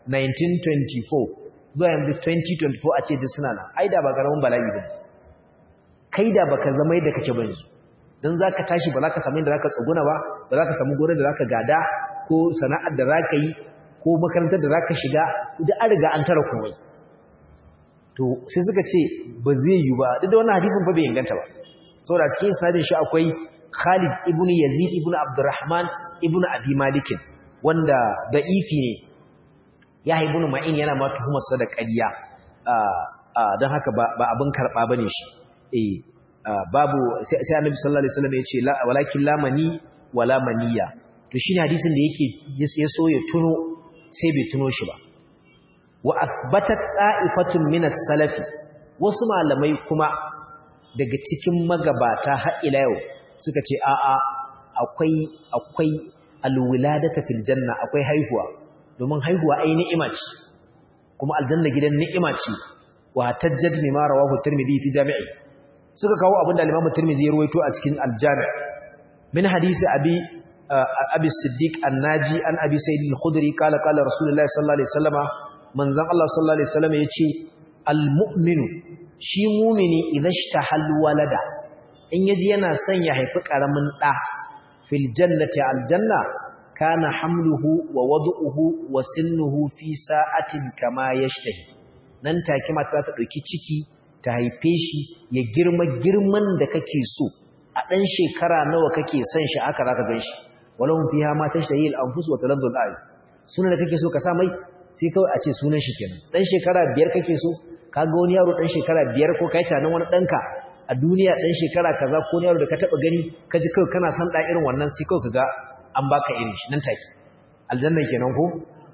1924 zuwa yanzu 2024 a ce duk suna nan ai da ba karamin bala'i ba kai da baka zama yadda kake ba yanzu dan zaka tashi ba zaka samu inda zaka tsuguna ba ba zaka samu gonar da zaka gada ko sana'ar da zaka yi ko makarantar da zaka shiga duk an riga an tara komai to sai suka ce ba zai yi ba duk da wannan hadisin fa bai inganta ba saboda cikin isnadin shi akwai Khalid ibn Yazid ibn Abdurrahman ibn Abi Malik wanda da'ifi ne ya ibn Ma'in yana ma tuhumar sa da ƙarya dan haka ba abin karba bane shi babu sai Annabi sallallahu alaihi wasallam ya ce walakin la mani wala maniya to shine hadisin da yake ya so ya tuno sai bai tuno shi ba wa athbatat qa'ifatun min as-salafi wasu malamai kuma daga cikin magabata har ila yau suka ce a'a akwai alwiladata fil janna akwai haihuwa domin haihuwa ai ni'ima ce kuma aljanna gidan ni'ima ce wa tajjad mimma rawahu tirmidhi fi jami'i suka kawo abin da al-imam tirmidhi ya ruwaito a cikin al-jami' min hadisi abi siddiq an-naji an abi sa'id al-khudri qala rasulullahi sallallahu alaihi wasallama manzon Allah sallallahu alaihi wasallam yace al-mu'minu shi mu'mini idhashtahal walada in yaji yana son ya haifi karamin da fil jannati aljanna kana hamluhu wa wad'uhu wa sinnuhu fi sa'atin kama yashtahi nan take mata ta dauki ciki ta haife shi ya girman da kake so a dan shekara nawa kake son shi haka zaka ganshi walahum fiha ma tashtahi al-anfus wa taladdu al-a'yun sunan da kake so ka sa mai sai kawai a ce sunan shi kenan dan shekara 5 kake so kaga wani yaro dan shekara 5 ko kai tanan wani danka a duniya dan shekara kaza ko wani yaro da ka taba gani kaji kai kana san da irin wannan sai kawai kaga an baka irin shi nan take aljanna kenan ko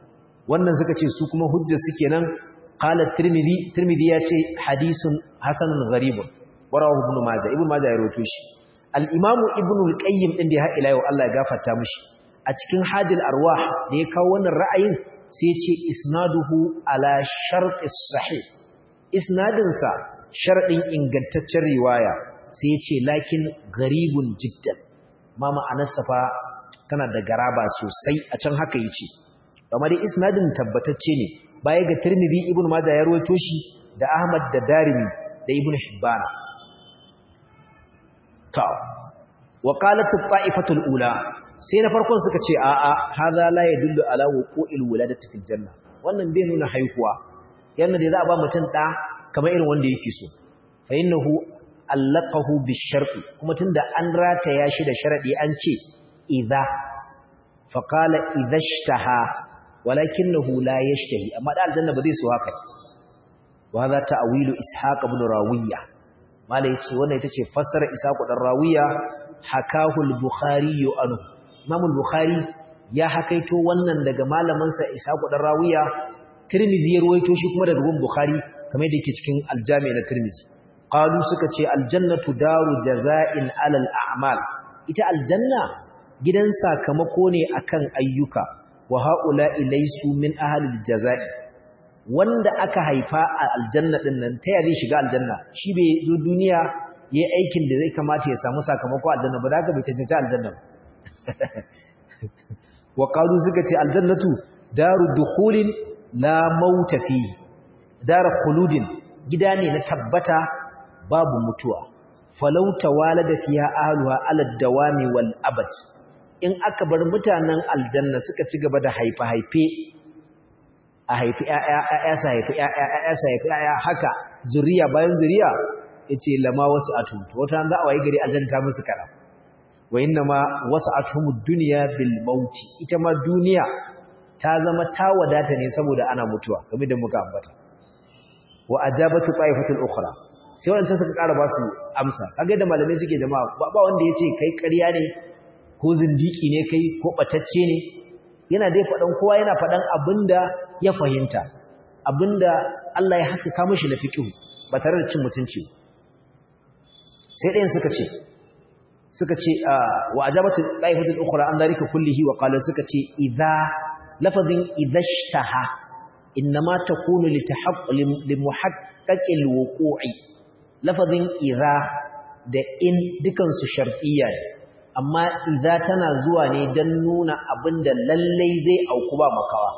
wannan suka ce su kuma hujjar su kenan qala tirmidhi ya ce hadisun hasanun gharibun warahu ibn majah ya rawaito shi al-imamu ibn al-qayyim din da ya ila yau Allah ya gafarta mishi a cikin hadil arwah da ya kawo wannan ra'ayin sai ya ce isnaduhu ala shart as-sahih isnadin sa sharadin ingantaccen riwaya sai ya ce lakin gharibun jiddan ma ma'anarsa fa tana da garaba sosai a can haka yace amma dai isnadin tabbatacce ne baya ga Tirmidhi Ibn Majah ya rawaito shi da Ahmad da Darimi da Ibn Hibban ta wa qalat at-ta'ifatu al-ula sai na farkon suka ce a'a hadha la yadullu ala wuqu'il wuladati fil janna wannan bai nuna haihuwa yanda dai za a ba mutum da kamar irin wanda yake so fa innahu allaqahu bish-shart kuma tunda an rataya shi da sharadi an ce idza fa qala idza ishtaha walakinahu la yashtahi amma da aljanna ba zai so haka wa hadha ta'wilu ishaq ibn rawiya malai yace wannan ita ce fassara ishaq dan rawiya hakahu al-bukhari anhu imam al-bukhari ya hakaito wannan daga malamin sa ishaq dan rawiya tirmidhi ya ruwaito shi kuma daga bukhari kamar yadda yake cikin al-jami' na tirmidhi qalu suka ce aljannatu daru jaza'in alal a'mal ita aljanna gidan sakamako ne akan ayyuka wa haula'i laysu min ahli jaza'i wanda aka haifa a aljanna din nan ta yare shiga aljanna shi bai zo duniya yayi aikin da zai kamata ya samu sakamako aljanna ba da bai tantance aljanna wa qalu suka ce aljannatu daru dukhulin la mauta fihi daru khuludin gida ne na tabbata babu mutuwa falauta walada fiha ahluha ala dawami wal abad in aka bar mutanen aljanna suka ci gaba da haife a haifi ƴaƴa haka zuriya bayan zuriya yace lama wasu atu wata ran za a wayi gari aljanna ta musu kara wa inna ma wasa'atuhumud dunya bil maut ita ma duniya ta zama ta wadata ne saboda ana mutuwa kamar da muka ambata wa ajabatu ta'ifatul ukhra sai wanda suka ƙara ba su amsa kage da malamai suke jama'a ba wanda yace kai ƙarya ne ko zindiki ne kai ko batacce ne yana dai fadan kowa yana fadan abinda ya fahimta abinda Allah ya haskaka mishi na fiqh ba tare da cin mutunci sai ɗayan suka ce wa ajabatu qaifatul ukhra an dalika kullihi wa qala suka ce idza lafazin idhashtaha inma takunu limuhaqqaqil wuqu'i lafazin idza da in dukan su shartiyya ne amma idza tana zuwa ne dan nuna abinda lallai zai auku ba makawa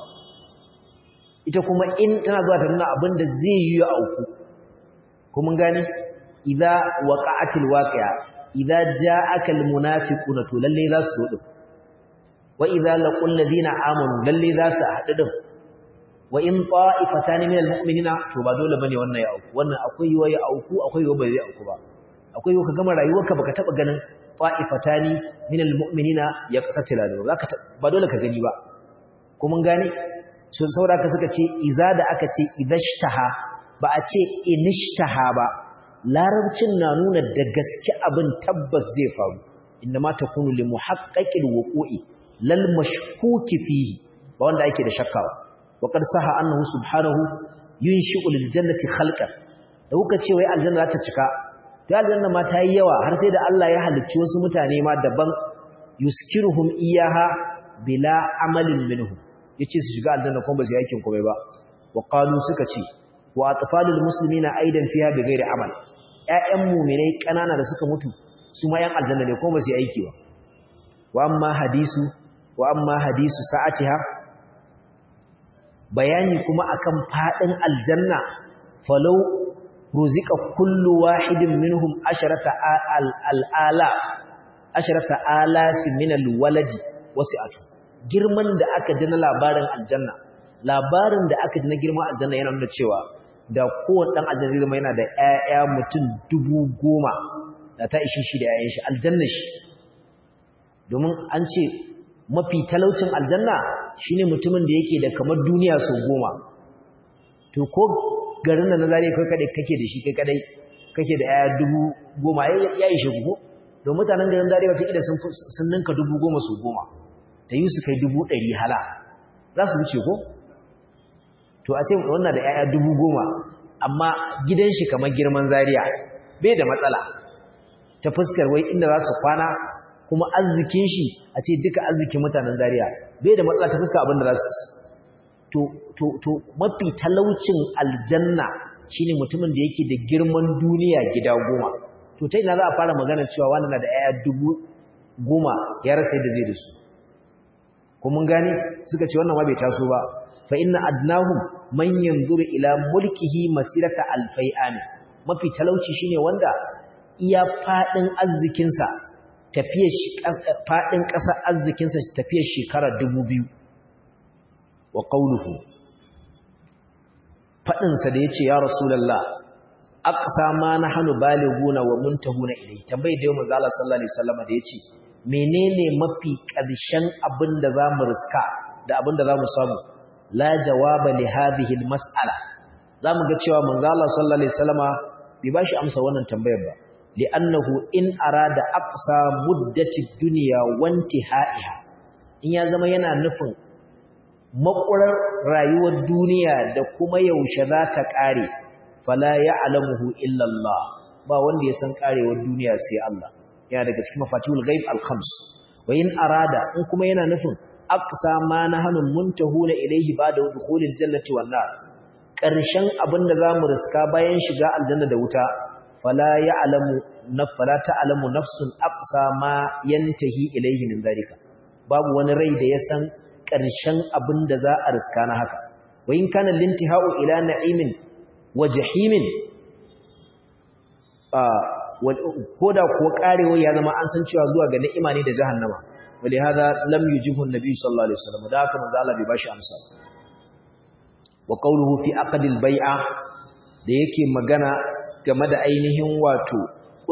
ita kuma in tana zuwa ta nuna abinda zai yi ya auku kuma gani idza waqa'atil waqi'a idza ja'aka almunafiquna to lallai za su zo wa idza laqul ladina amanu lallai za su haɗu din wa in ta'ifatan min almu'minina to ba dole bane wannan ya auku wannan akwai yiwa ya auku akwai yiwa bai zai auku ba akwai yiwa ka gama rayuwarka baka taba ganin ta'ifatani min almu'minina yaqtatiluna ba dole ka gani ba ko mun gane sun saboda suka ce iza da aka ce idashtaha ba a ce inishtaha ba larabcin na nuna da gaske abin tabbas zai faru inma takunu li muhaqqaqil wuqu'i lal mashkuki fihi ba wanda ake da shakka ba wa qad saha annahu subhanahu yunshi'u lil jannati khalqan da kuka ce wai aljanna za ta cika to aljanna ma ta yi yawa har sai da Allah ya halicci wasu mutane ma daban yuskiruhum iyaha bila amalin minhum yace su shiga aljanna kuma ba su yi aikin komai ba wa qalu suka ce wa atfalul muslimina aidan fiha bighairi amal ƴaƴan mu'minai kanana da suka mutu su ma yan aljanna ne kuma ba su yi aiki ba wa amma hadisu sa'atiha bayani kuma akan fadin aljanna falau ruzika kullu wahidin minhum asharata alaf min alwaladi wasi'atu girman da aka ji na labarin aljanna labarin da aka ji na girman aljanna yana nuna cewa da kowanne dan aljanna zai yana da ƴaƴa mutum 10,000 da ta ishi shi da ƴaƴan shi aljanna shi domin an ce mafi talaucin aljanna shine mutumin da yake da kamar duniya sau 10 to ko garin nan na zare kai kadai kake da shi kai kadai kake da ƴaƴa 10,000 ya ishe ku ko don mutanen garin zare wata kida sun ninka 10,000 sau 10 ta yi su kai 100,000 hala za su wuce ko to a ce wannan da 'ya'ya 10,000 amma gidan shi kamar girman Zaria bai da matsala ta fuskar wai inda za su kwana kuma arzikin shi a ce duka arzikin mutanen Zaria bai da matsala ta fuskar abin da za su to mafi talaucin aljanna shine mutumin da yake da girman duniya gida 10 to ta ina za a fara magana cewa wani na da 'ya'ya 10,000 ya rasa yadda zai da su ko mun gane suka ce wannan ma bai taso ba fa inna adnahum man yanzuru ila mulkihi masirata alfai amin mafi talauci shine wanda iya fadin arzikin sa tafiyar fadin kasar arzikin sa tafiyar shekara 2000 wa qawluhu fadin sa da yace ya rasulullah aqsa ma nahnu balighuna wa muntahuna ilayhi tambayi da manzo Allah sallallahu alaihi wasallam da yace menene mafi ƙarshen abin da zamu riska da abin da zamu samu la jawaba li hadhihi almas'ala zamu ga cewa manzo Allah sallallahu alaihi wasallama bai bashi amsa wannan tambayar ba li'annahu in arada aqsa muddati dunya wa intihaiha in ya zama yana nufin makurar rayuwar duniya da kuma yaushe za ta kare fala ya'lamuhu illa Allah ba wanda ya san karewar duniya sai Allah yana daga cikin mafatihul ghaib al-khams wa in arada in kuma yana nufin aqsa ma nahnu muntahuna ilayhi ba'da dukhulil jannati wan nar karshen abinda zamu riska bayan shiga aljanna da wuta fala ta'lamu nafsun aqsa ma yantahi ilayhi min dalika babu wani rai da ya san karshen abinda za a riska na haka wa in kana lintihau ila na'imin wa jahimin koda kuwa karewa ya zama an san cewa zuwa ga ni'ima ne da jahannama wali hada lam yujibu an-nabi sallallahu alaihi wasallam da haka manzo Allah bai bashi amsa wa qawluhu fi aqdil bai'a da yake magana game da ainihin wato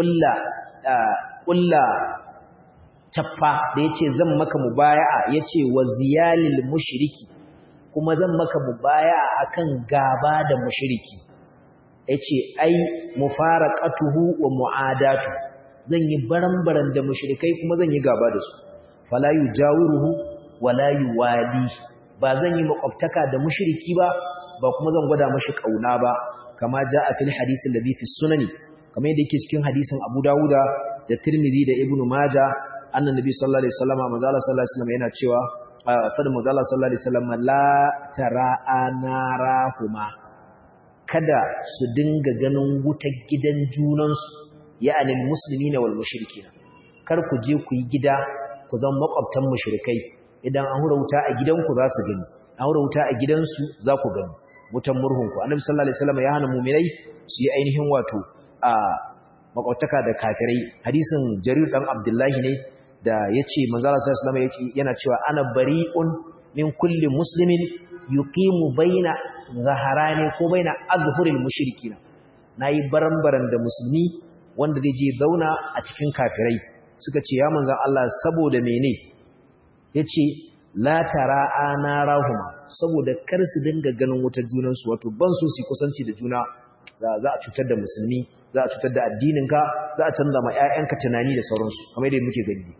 kulla chaffa da yace zan maka mubaya'a yace wa ziyalil mushriki kuma zan maka mubaya'a akan gaba da mushriki yace ai mufaraqatuhu wa mu'adatu zan yi barambaran da mushrikai kuma zan yi gaba da su fala yujawiruhu wala yuwali ba zan yi makwabtaka da mushriki ba kuma zan gwada mashi kauna ba kama jaa fil hadith alladhi fi sunani kamar yadda yake cikin hadisin Abu Dawuda da Tirmidhi da Ibn Majah annabi sallallahu alaihi wasallam manzo Allah sallallahu alaihi wasallam yana cewa fadin manzo Allah sallallahu alaihi wasallam la tara'anarahuma kada su dinga ganin wutar gidan junansu ya'ani almuslimina wal mushrikina kar ku je ku yi gida ku zama makwabtan mushrikai idan an hura wuta a gidanku za su gani an hura wuta a gidansu za ku gani wutan murhunku annabi sallallahu alaihi wasallam ya hana mu'minai su yi ainihin wato a makwabtaka da kafirai hadisin Jarir dan Abdullahi ne da yace manzo sallallahu alaihi wasallam yana cewa ana bari'un min kulli muslimin yuqimu baina zaharani ko baina azhuril mushrikina nayi barambaran da musulmi wanda zai je zauna a cikin kafirai suka ce ya manzon Allah saboda mene yace la tara'ana rahuma saboda kar su dinga ganin wutar junan su wato ban so su kusanci da juna za a cutar da musulmi za a cutar da addinin ka za a canza ma ƴaƴanka tunani da sauransu kamar yadda muke gani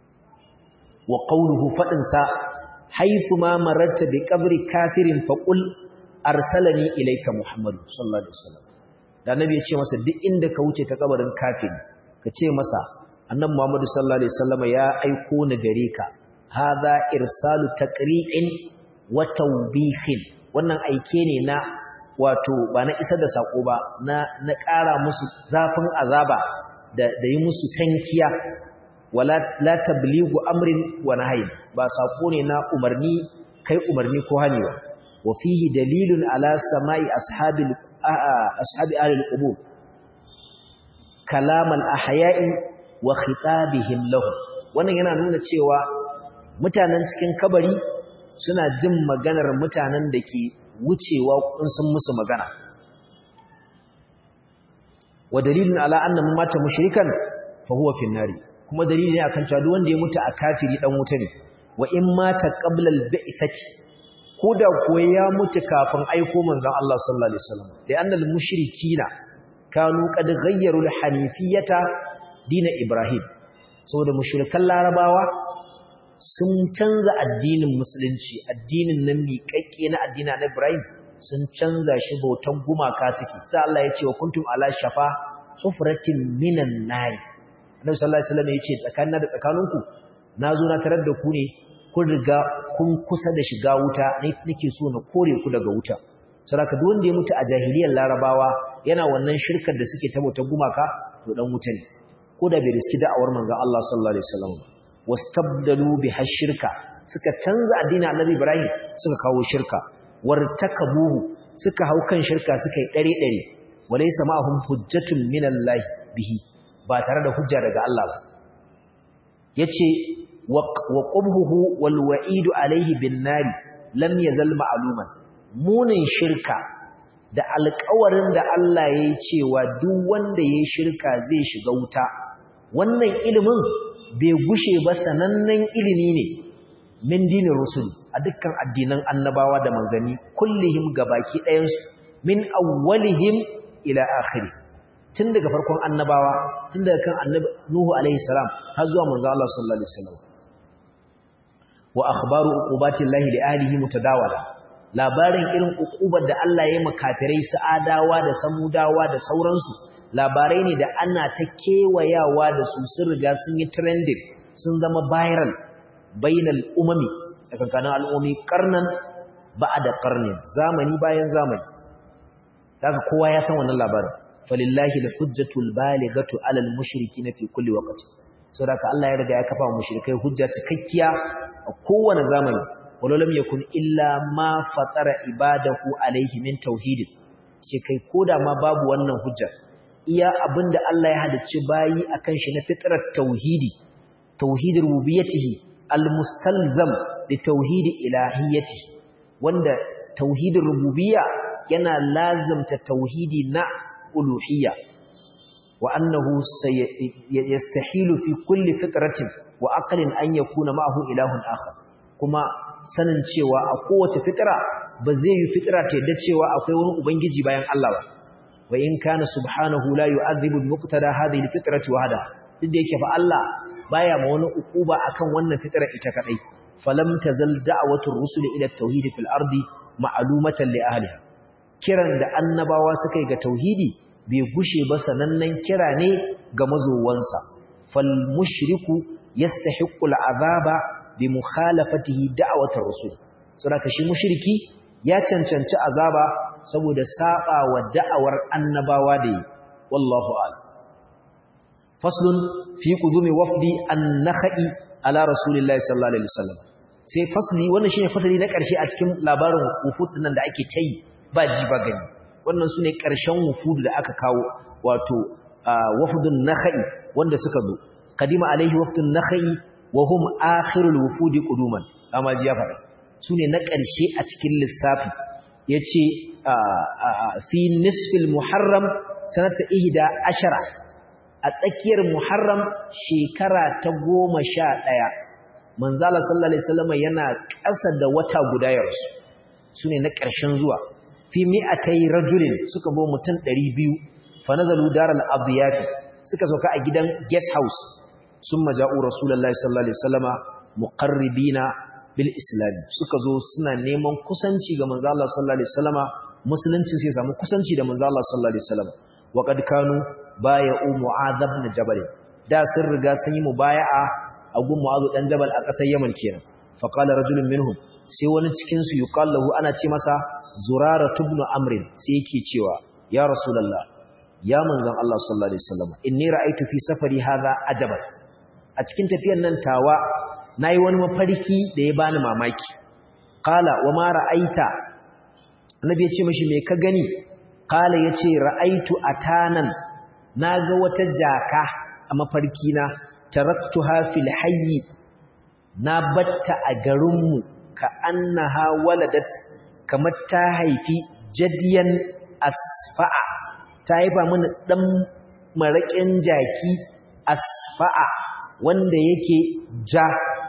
wa qawluhu fadin sa haythu ma mararta bi qabri kafirin faqul arsalani ilayka muhammad sallallahu alaihi wasallam da nabi ya ce masa duk inda ka wuce ta kabarin kafiri ka ce masa annabi muhammad sallallahu alaihi wasallam ya aiko ni gare ka hadha irsalu taqri'in wa tawbihin wannan aike ne na wato ba na isar da sako ba na ƙara musu zafin azaba da yi musu tankiya wala la tabligu amrin wa nahyi ba sako ne na umarni kai umarni ko hanewa wa fihi dalilun ala sama'i ashabi ahli al-qubur kalam al-ahya'i wa khitabihim lahum wannan yana nuna cewa mutanen cikin kabari suna jin maganar mutanen da ke wucewa in sun musu magana wa dalilun ala anna man mata mushrikan fa huwa fi an-nari kuma dalili ne akan cewa duk wanda ya mutu a kafiri dan wuta ne wa in mata qabla al-bi'thati koda ko ya mutu kafin aiko manzon Allah sallallahu alaihi wasallam da annal mushrikina kanu qad ghayyaru al-hanifiyata din Ibrahim saboda mushrikan larabawa sun canza addinin musulunci addinin nan miƙaƙƙe na addinin Ibrahim sun canza shi bautan gumaka suke sai Allah ya ce wa kuntum ala shafa hufratin minan nar Annabi sallallahu alaihi wasallam ya ce tsakanin da tsakaninku nazo na tarar da ku ne kun riga kun kusa da shiga wuta nake so na kore ku daga wuta saboda duk wanda ya mutu a jahiliyar larabawa yana wannan shirkar da suke ta bautar gumaka to dan wuta ne ko da bai riski da'awar manzon Allah sallallahu alaihi wasallam wastabdalu biha shirka suka canza addinin Annabi Ibrahim suka kawo shirka wartakabuhu suka hau kan shirka suka yi dare walaysa ma'ahum hujjatun minallahi bihi ba tare da hujja daga Allah ba yace wa qubhuhu wal wa'idu alayhi bin nar lam yazal ma'luman munin shirka da alƙawarin da Allah yayi cewa duk wanda yayi shirka zai shiga wuta wannan ilimin bai gushe ba sanannen ilimi ne min dinin rusul a dukkan addinan annabawa da manzanni kullihim gabaki ɗayansu min awwalihim ila akhiri tun daga farkon annabawa tun daga kan annabi Nuhu alaihi salam har zuwa manzo Allah sallallahu alaihi wasallam wa akhbaru uqubati llahi li ahlihi mutadawala labarin irin uqubar da Allah ya yi makafirai sa'adawa da samudawa da sauransu labarai ne da ana ta kewayawa da su sun riga sun yi trending sun zama viral bainal umami tsakankanin al'ummi karnan ba'da qarnin zamani bayan zamani daga kowa ya san wannan labarin falillahi alhujjatul balighatu alal mushrikeen fi kulli waqti saboda Allah ya riga ya kafa mushrikai hujja cikakkiya a kowane zamani walau lam yakun illa ma fatara ibadahu alaihi min tauhid ce kai koda ma babu wannan hujja iya abinda Allah ya halicci bayi akan shi na fitrar tauhidi tauhidir rububiyyatihi almustalzam li tauhid ilahiyyatihi wanda tauhidin rububiyya yana lazimta tauhidi na uluhiyya wa annahu yastahilu fi kulli fitratin wa aqlin an yakuna ma'ahu ilahun akhar kuma sanin cewa a kowace fitra ba zai yi fitra ta yadda cewa akwai wani ubangiji bayan Allah ba wa in kana subhanahu la yu'adhibu bi muqtada hadhihi al-fitrati wahda duk da yake fa Allah baya ma wani ukuba akan wannan fitra ita kadai falam tazal da'watur rusuli ila at-tauhid fil ardi ma'lumatan li ahliha kiran da annabawa suka yi ga tauhidi bai gushe ba sanannen kira ne ga mazowansa fal mushriku yastahiqqu al-azaba bi mukhalafatihi da'watur rusul saboda shi mushriki ya cancanci azaba saboda saba wa da'awar annabawa da yi wallahu a'lam faslun fi qudumi wafdi an-nakhai ala rasulillahi sallallahu alaihi wasallam sai fasli wannan shine fasali na karshe a cikin labarin wufud nan da ake tayi ba ji ba gani wannan sune karshen wufud da aka kawo wato wafdun nakhai wanda suka zo kadima alaihi wafdun nakhai wa hum akhirul wufudi quduman amma ji ya fada sune na karshe a cikin lissafi yace fi nisfil muharram sanata 11 a tsakiyar muharram shekara ta 11 manzala sallallahu alaihi wasallam yana ƙasa da wata guda yarsu sune na ƙarshen zuwa fi mi'atay rajulin suka bo mutum 200 fa nazalu daral adiyaf suka sauka a gidan guest house summa ja'u rasulullahi sallallahu alaihi wasallama muqarribina bil islam suka zo suna neman kusanci ga manzo Allah sallallahu alaihi wasallama musulunci sai samu kusanci da manzo Allah sallallahu alaihi wasallama wa qad kanu bay'u mu'adh ibn jabal da sun riga sun yi mubaya'a a gun mu'adh dan jabal a ƙasar Yaman kenan fa qala rajulun minhum sai wani cikin su yuqallahu ana ce masa zurara ibn amr sai yake cewa ya rasulullah ya manzon Allah sallallahu alaihi wasallama inni ra'aytu fi safari hadha ajaban a cikin tafiyar nan tawa nayi wani mafarki da ya bani mamaki qala wa ma ra'aita annabi ya ce mishi me ka gani qala yace ra'aitu atanan naga wata jaka a mafarki na taraktuha fil hayy na batta a garinmu ka annaha waladat kamar ta haifi jadiyan asfa'a ta haifa mana dan maraƙin jaki asfa'a wanda yake ja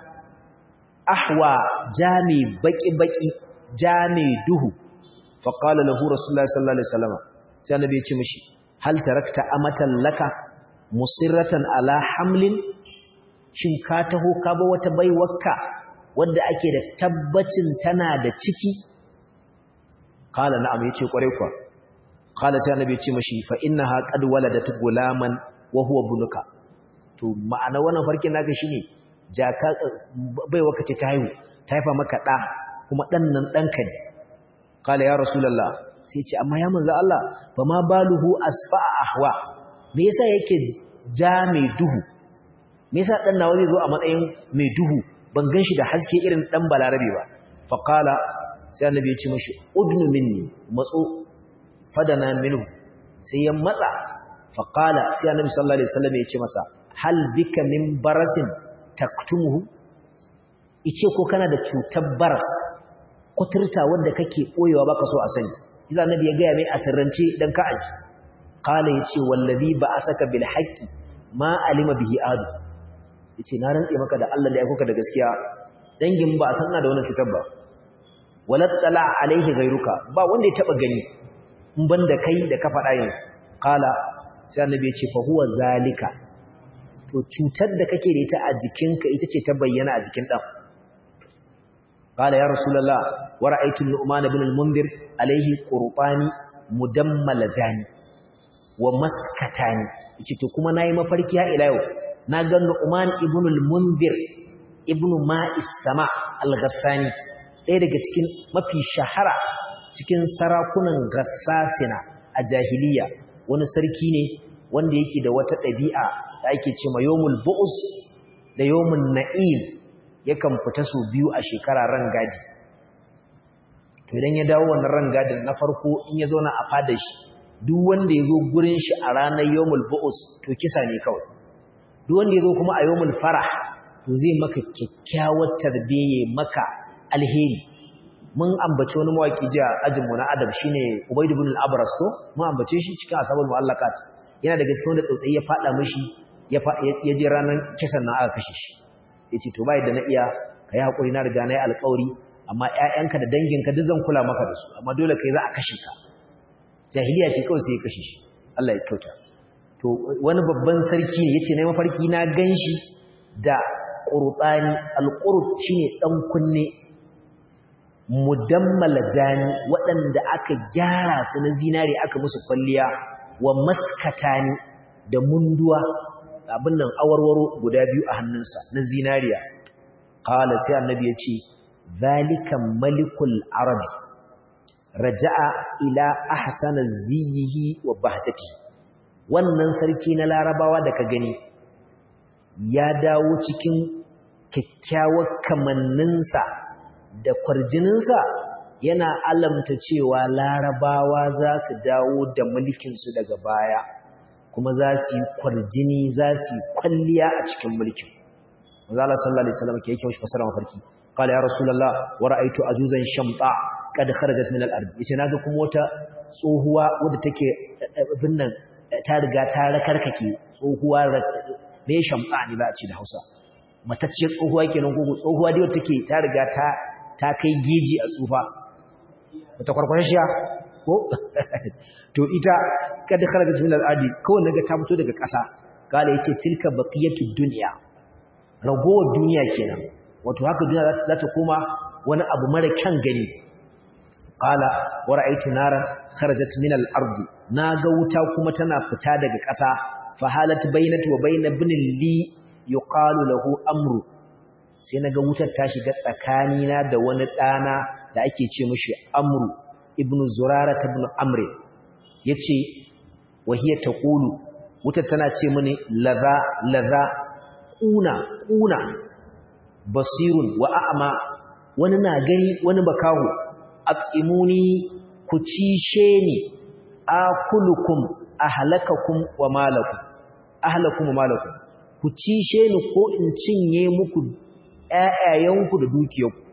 ahwa jami baki jami duhu fa qala lahu rasulullahi sallallahu alaihi wasallam sai annabi ya ce mishi hal tarakta amatan laka musirratan ala hamlin shin ka taho ka ba wata baiwarka wanda ake da tabbacin tana da ciki qala na'am yace kware kwa qala sai annabi yace mashi fa innaha qad waladat gulaman wa huwa bunuka to ma'ana wannan farkin naka shine jaka bai wakace ta haifa maka da kuma dan nan danka ne qala ya rasulullah sai yace amma ya manzo Allah fa ma baluhu asfa ahwa me yasa yake ja mai duhu me yasa dan nawa zai zo a matsayin mai duhu ban ganshi da haske irin dan balarabe ba fa qala sai annabi ya ce mashi udnu minni matso fadana minhu sai ya matsa fa qala sai annabi sallallahu alaihi wasallam ya ce masa hal bika min barasin taktumuhu ice ko kana da cutar baras kuturta wanda kake boyewa baka so a sani idan annabi ya ga mai asirrance dan ka aji qala yace wallazi ba'asaka bil haqqi ma alima bihi adu yace na rantse maka da Allah da ya kuka da gaskiya dangin ba a san ina da wannan cutar ba walattala alaihi ghayruka ba wanda ya taba gani in banda kai da ka faɗa yin qala sai annabi ya ce fa huwa zalika to cutar da kake da ita a jikinka ita ce ta bayyana a jikin dan qala ya rasulullah wa ra'aytu nu'man ibn al-munzir alaihi qurbani mudammalajani wa maskatani yace to kuma nayi mafarki ya ila yau na ga nu'man ibn al-munzir ibn ma'is sama al-ghassani ɗaya daga cikin mafi shahara cikin sarakunan gassasina a jahiliya wani sarki ne wanda yake da wata ɗabi'a da ake ce ma yawmul bu'us da yawmun na'il yakan fita su biyu a shekara rangadi to idan ya dawo wannan rangadin na farko in ya zauna a fadar shi duk wanda ya zo gurin shi a ranar yawmul bu'us to kisa ne kawai duk wanda ya zo kuma a yawmul farah to zai maka kyakkyawar tarbiyya maka alheri mun ambace wani mawaki jiya ajin mu na adab shine Ubayd ibn al-Abras ko mun ambace shi cikin asabul mu'allaqat yana daga cikin wanda tsautsayi ya fada mishi ya je ranan kisan nan aka kashe shi yace to bai da na iya kai hakuri na riga na yi alƙawari amma ƴaƴanka da danginka duk zan kula maka da su amma dole kai za a kashe ka jahiliya ce kawai sai ya kashe shi Allah ya kyauta to wani babban sarki ne yace nayi mafarki na ganshi da qurbani al-qurb shine dan kunne mudammalajani waɗanda aka gyara su na zinari aka musu kwalliya wa maskatani da munduwa abin nan awarwaro guda biyu a hannunsa na zinariya qala sai annabi ya ce zalika malikul arabi raja'a ila ahsana ziyihi wa bahtati wannan sarki na larabawa da ka gani ya dawo cikin kyakkyawar kamanninsa da kwarjininsa yana alamta cewa larabawa za su dawo da mulkinsu daga baya kuma za su yi kwarjini za su yi kwalliya a cikin mulkin manzala sallallahu alaihi wasallam ke yake mishi fasara mafarki qala ya rasulullah wa ra'aytu ajuzan shamta qad kharajat min al-ard yace naga kuma wata tsohuwa wadda take binnan ta riga ta rakarkake tsohuwa me shamta ne ba a ce da Hausa matacce tsohuwa kenan gogo tsohuwa dai wadda take ta riga ta kai geji a tsufa wata kwarkwashiya ko to ita kada kharajat min al-adi kawai naga ta fito daga ƙasa kala yace tilka baqiyatud dunya ragowar duniya kenan wato haka duniya za ta koma wani abu mara kyan gani qala wa ra'aytu naran kharajat min al-ard naga wuta kuma tana fita daga ƙasa fa halat bainati wa bain ibn li yuqalu lahu amru sai naga wutar ta shiga tsakanina da wani dana da ake ce mishi amru ibn zurara ibn amri yace wahiya taqulu wutar tana ce mini laza kuna basirun wa a'ma wani na gani wani bakahu at'imuni ku cishe ni akulukum ahlakakum wa malakum ku cishe ni ko in cinye muku ƴaƴayenku da dukiyarku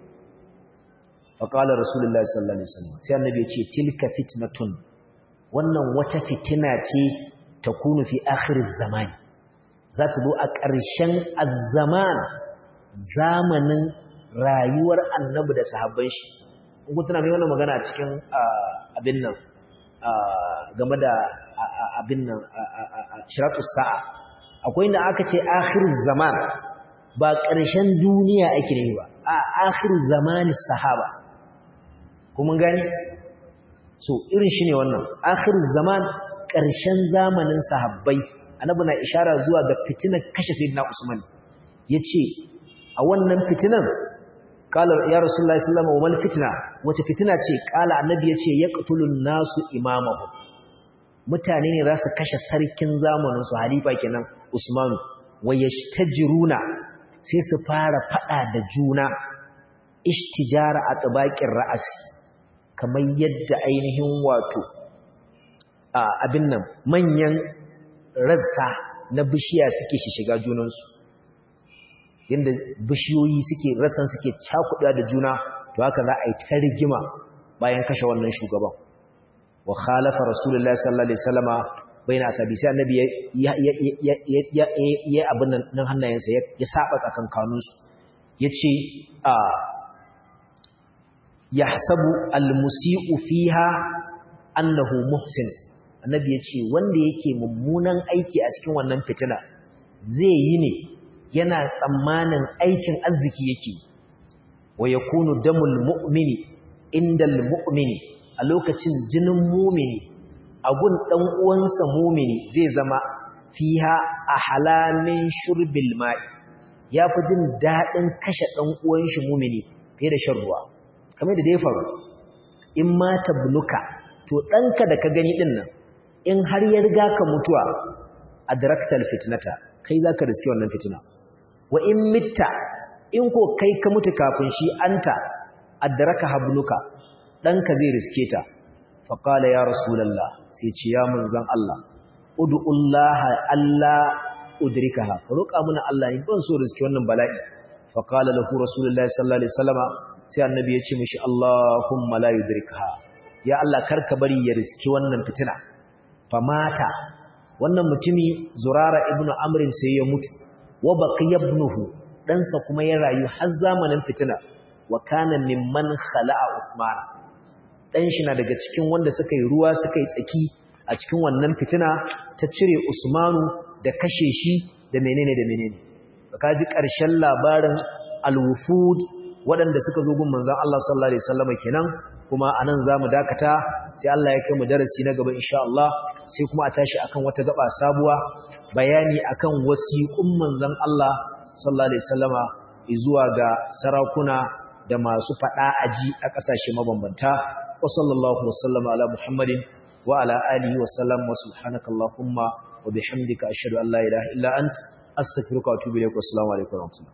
faqala rasulullahi sallallahu alaihi wasallam sai annabi ya ce tilka fitnatun wannan wata fitina ce takunu fi akhiriz zamani za ta zo a ƙarshen az-zaman zamanin rayuwar annabi da sahabban shi kun tuna mai wannan magana a cikin abin nan game da abin nan shiratus sa'a akwai inda aka ce akhiriz zaman ba ƙarshen duniya ake ne ba a akhiriz zamanis sahaba kuma gani so irin shi ne wannan akhir zaman ƙarshen zamanin sahabbai annabi na ishara zuwa ga fitinar kashe sayyidina Usman yace a wannan fitinan qala ya rasulullahi sallallahu alaihi wasallam fitna wace fitina ce qala annabi yace yaqtulun nasu imamahu mutane ne za su kashe sarkin zamanin su halifa kenan Usman wayashtajiruna sai su fara fada da juna ishtijara atbaqir ra'si kamar yadda ainihin wato abin nan manyan rassa na bishiya suke shiga junansu yadda bishiyoyi suke rassan suke cakuɗa da juna to haka za a yi ta rigima bayan kashe wannan shugaban wa khalafa rasulullahi sallallahu alaihi wasallama baina asabi sai annabi ya abin nan hannayensa ya saba tsakankaninsu yace yahsabu almusi'u fiha annahu muhsin annabi yace wanda yake mummunan aiki a cikin wannan fitina zai yi ne yana tsammanin aikin arziki yake wa yakunu damul mu'mini indal mu'mini a lokacin jinin mu'mini agun dan uwansa mu'mini zai zama fiha ahalamin shurbil ma'i yafi jin dadin kashe dan uwan shi mu'mini fiye da shan ruwa kamar da ya faru in ma tabluka to danka da ka gani din nan in har ya riga ka mutuwa adraktal fitnata kai zaka riske wannan fitina wa in mitta in ko kai ka mutu kafin shi anta adraka habluka danka zai riske ta fa qala ya rasulullah sai ce ya manzon Allah ud'ullaha alla udrikaha ka roƙa mana Allah in ban so riske wannan bala'i fa qala lahu rasulullah sallallahu alaihi wasallama sai annabi ya ce mishi Allahumma la yudrikha ya Allah karka bari ya riski wannan fitina famata wannan mutumi Zurara ibnu Amr sai ya mutu wa baqiya ibnuhu dan sa kuma ya rayu har zamanin fitina wa kana mimman khala'a Usman dan shi na daga cikin wanda suka yi ruwa suka yi tsaki a cikin wannan fitina ta cire Usmanu da kashe shi da menene ka ji ƙarshen labarin al-wufud waɗanda suka zo gun manzon Allah sallallahu alaihi wasallam kenan kuma anan zamu dakata sai Allah ya kai mu darasi na gaba insha Allah sai kuma a tashi akan wata gaba sabuwa bayani akan wasiqun manzon Allah sallallahu alaihi wasallama zuwa ga sarakuna da masu fada aji a kasashe mabambanta wa sallallahu wasallama ala muhammadin wa ala alihi wa sallam wa subhanakallahumma wa bihamdika ashhadu an la ilaha illa ant astaghfiruka wa atubu ilaik wa assalamu alaikum wa rahmatullahi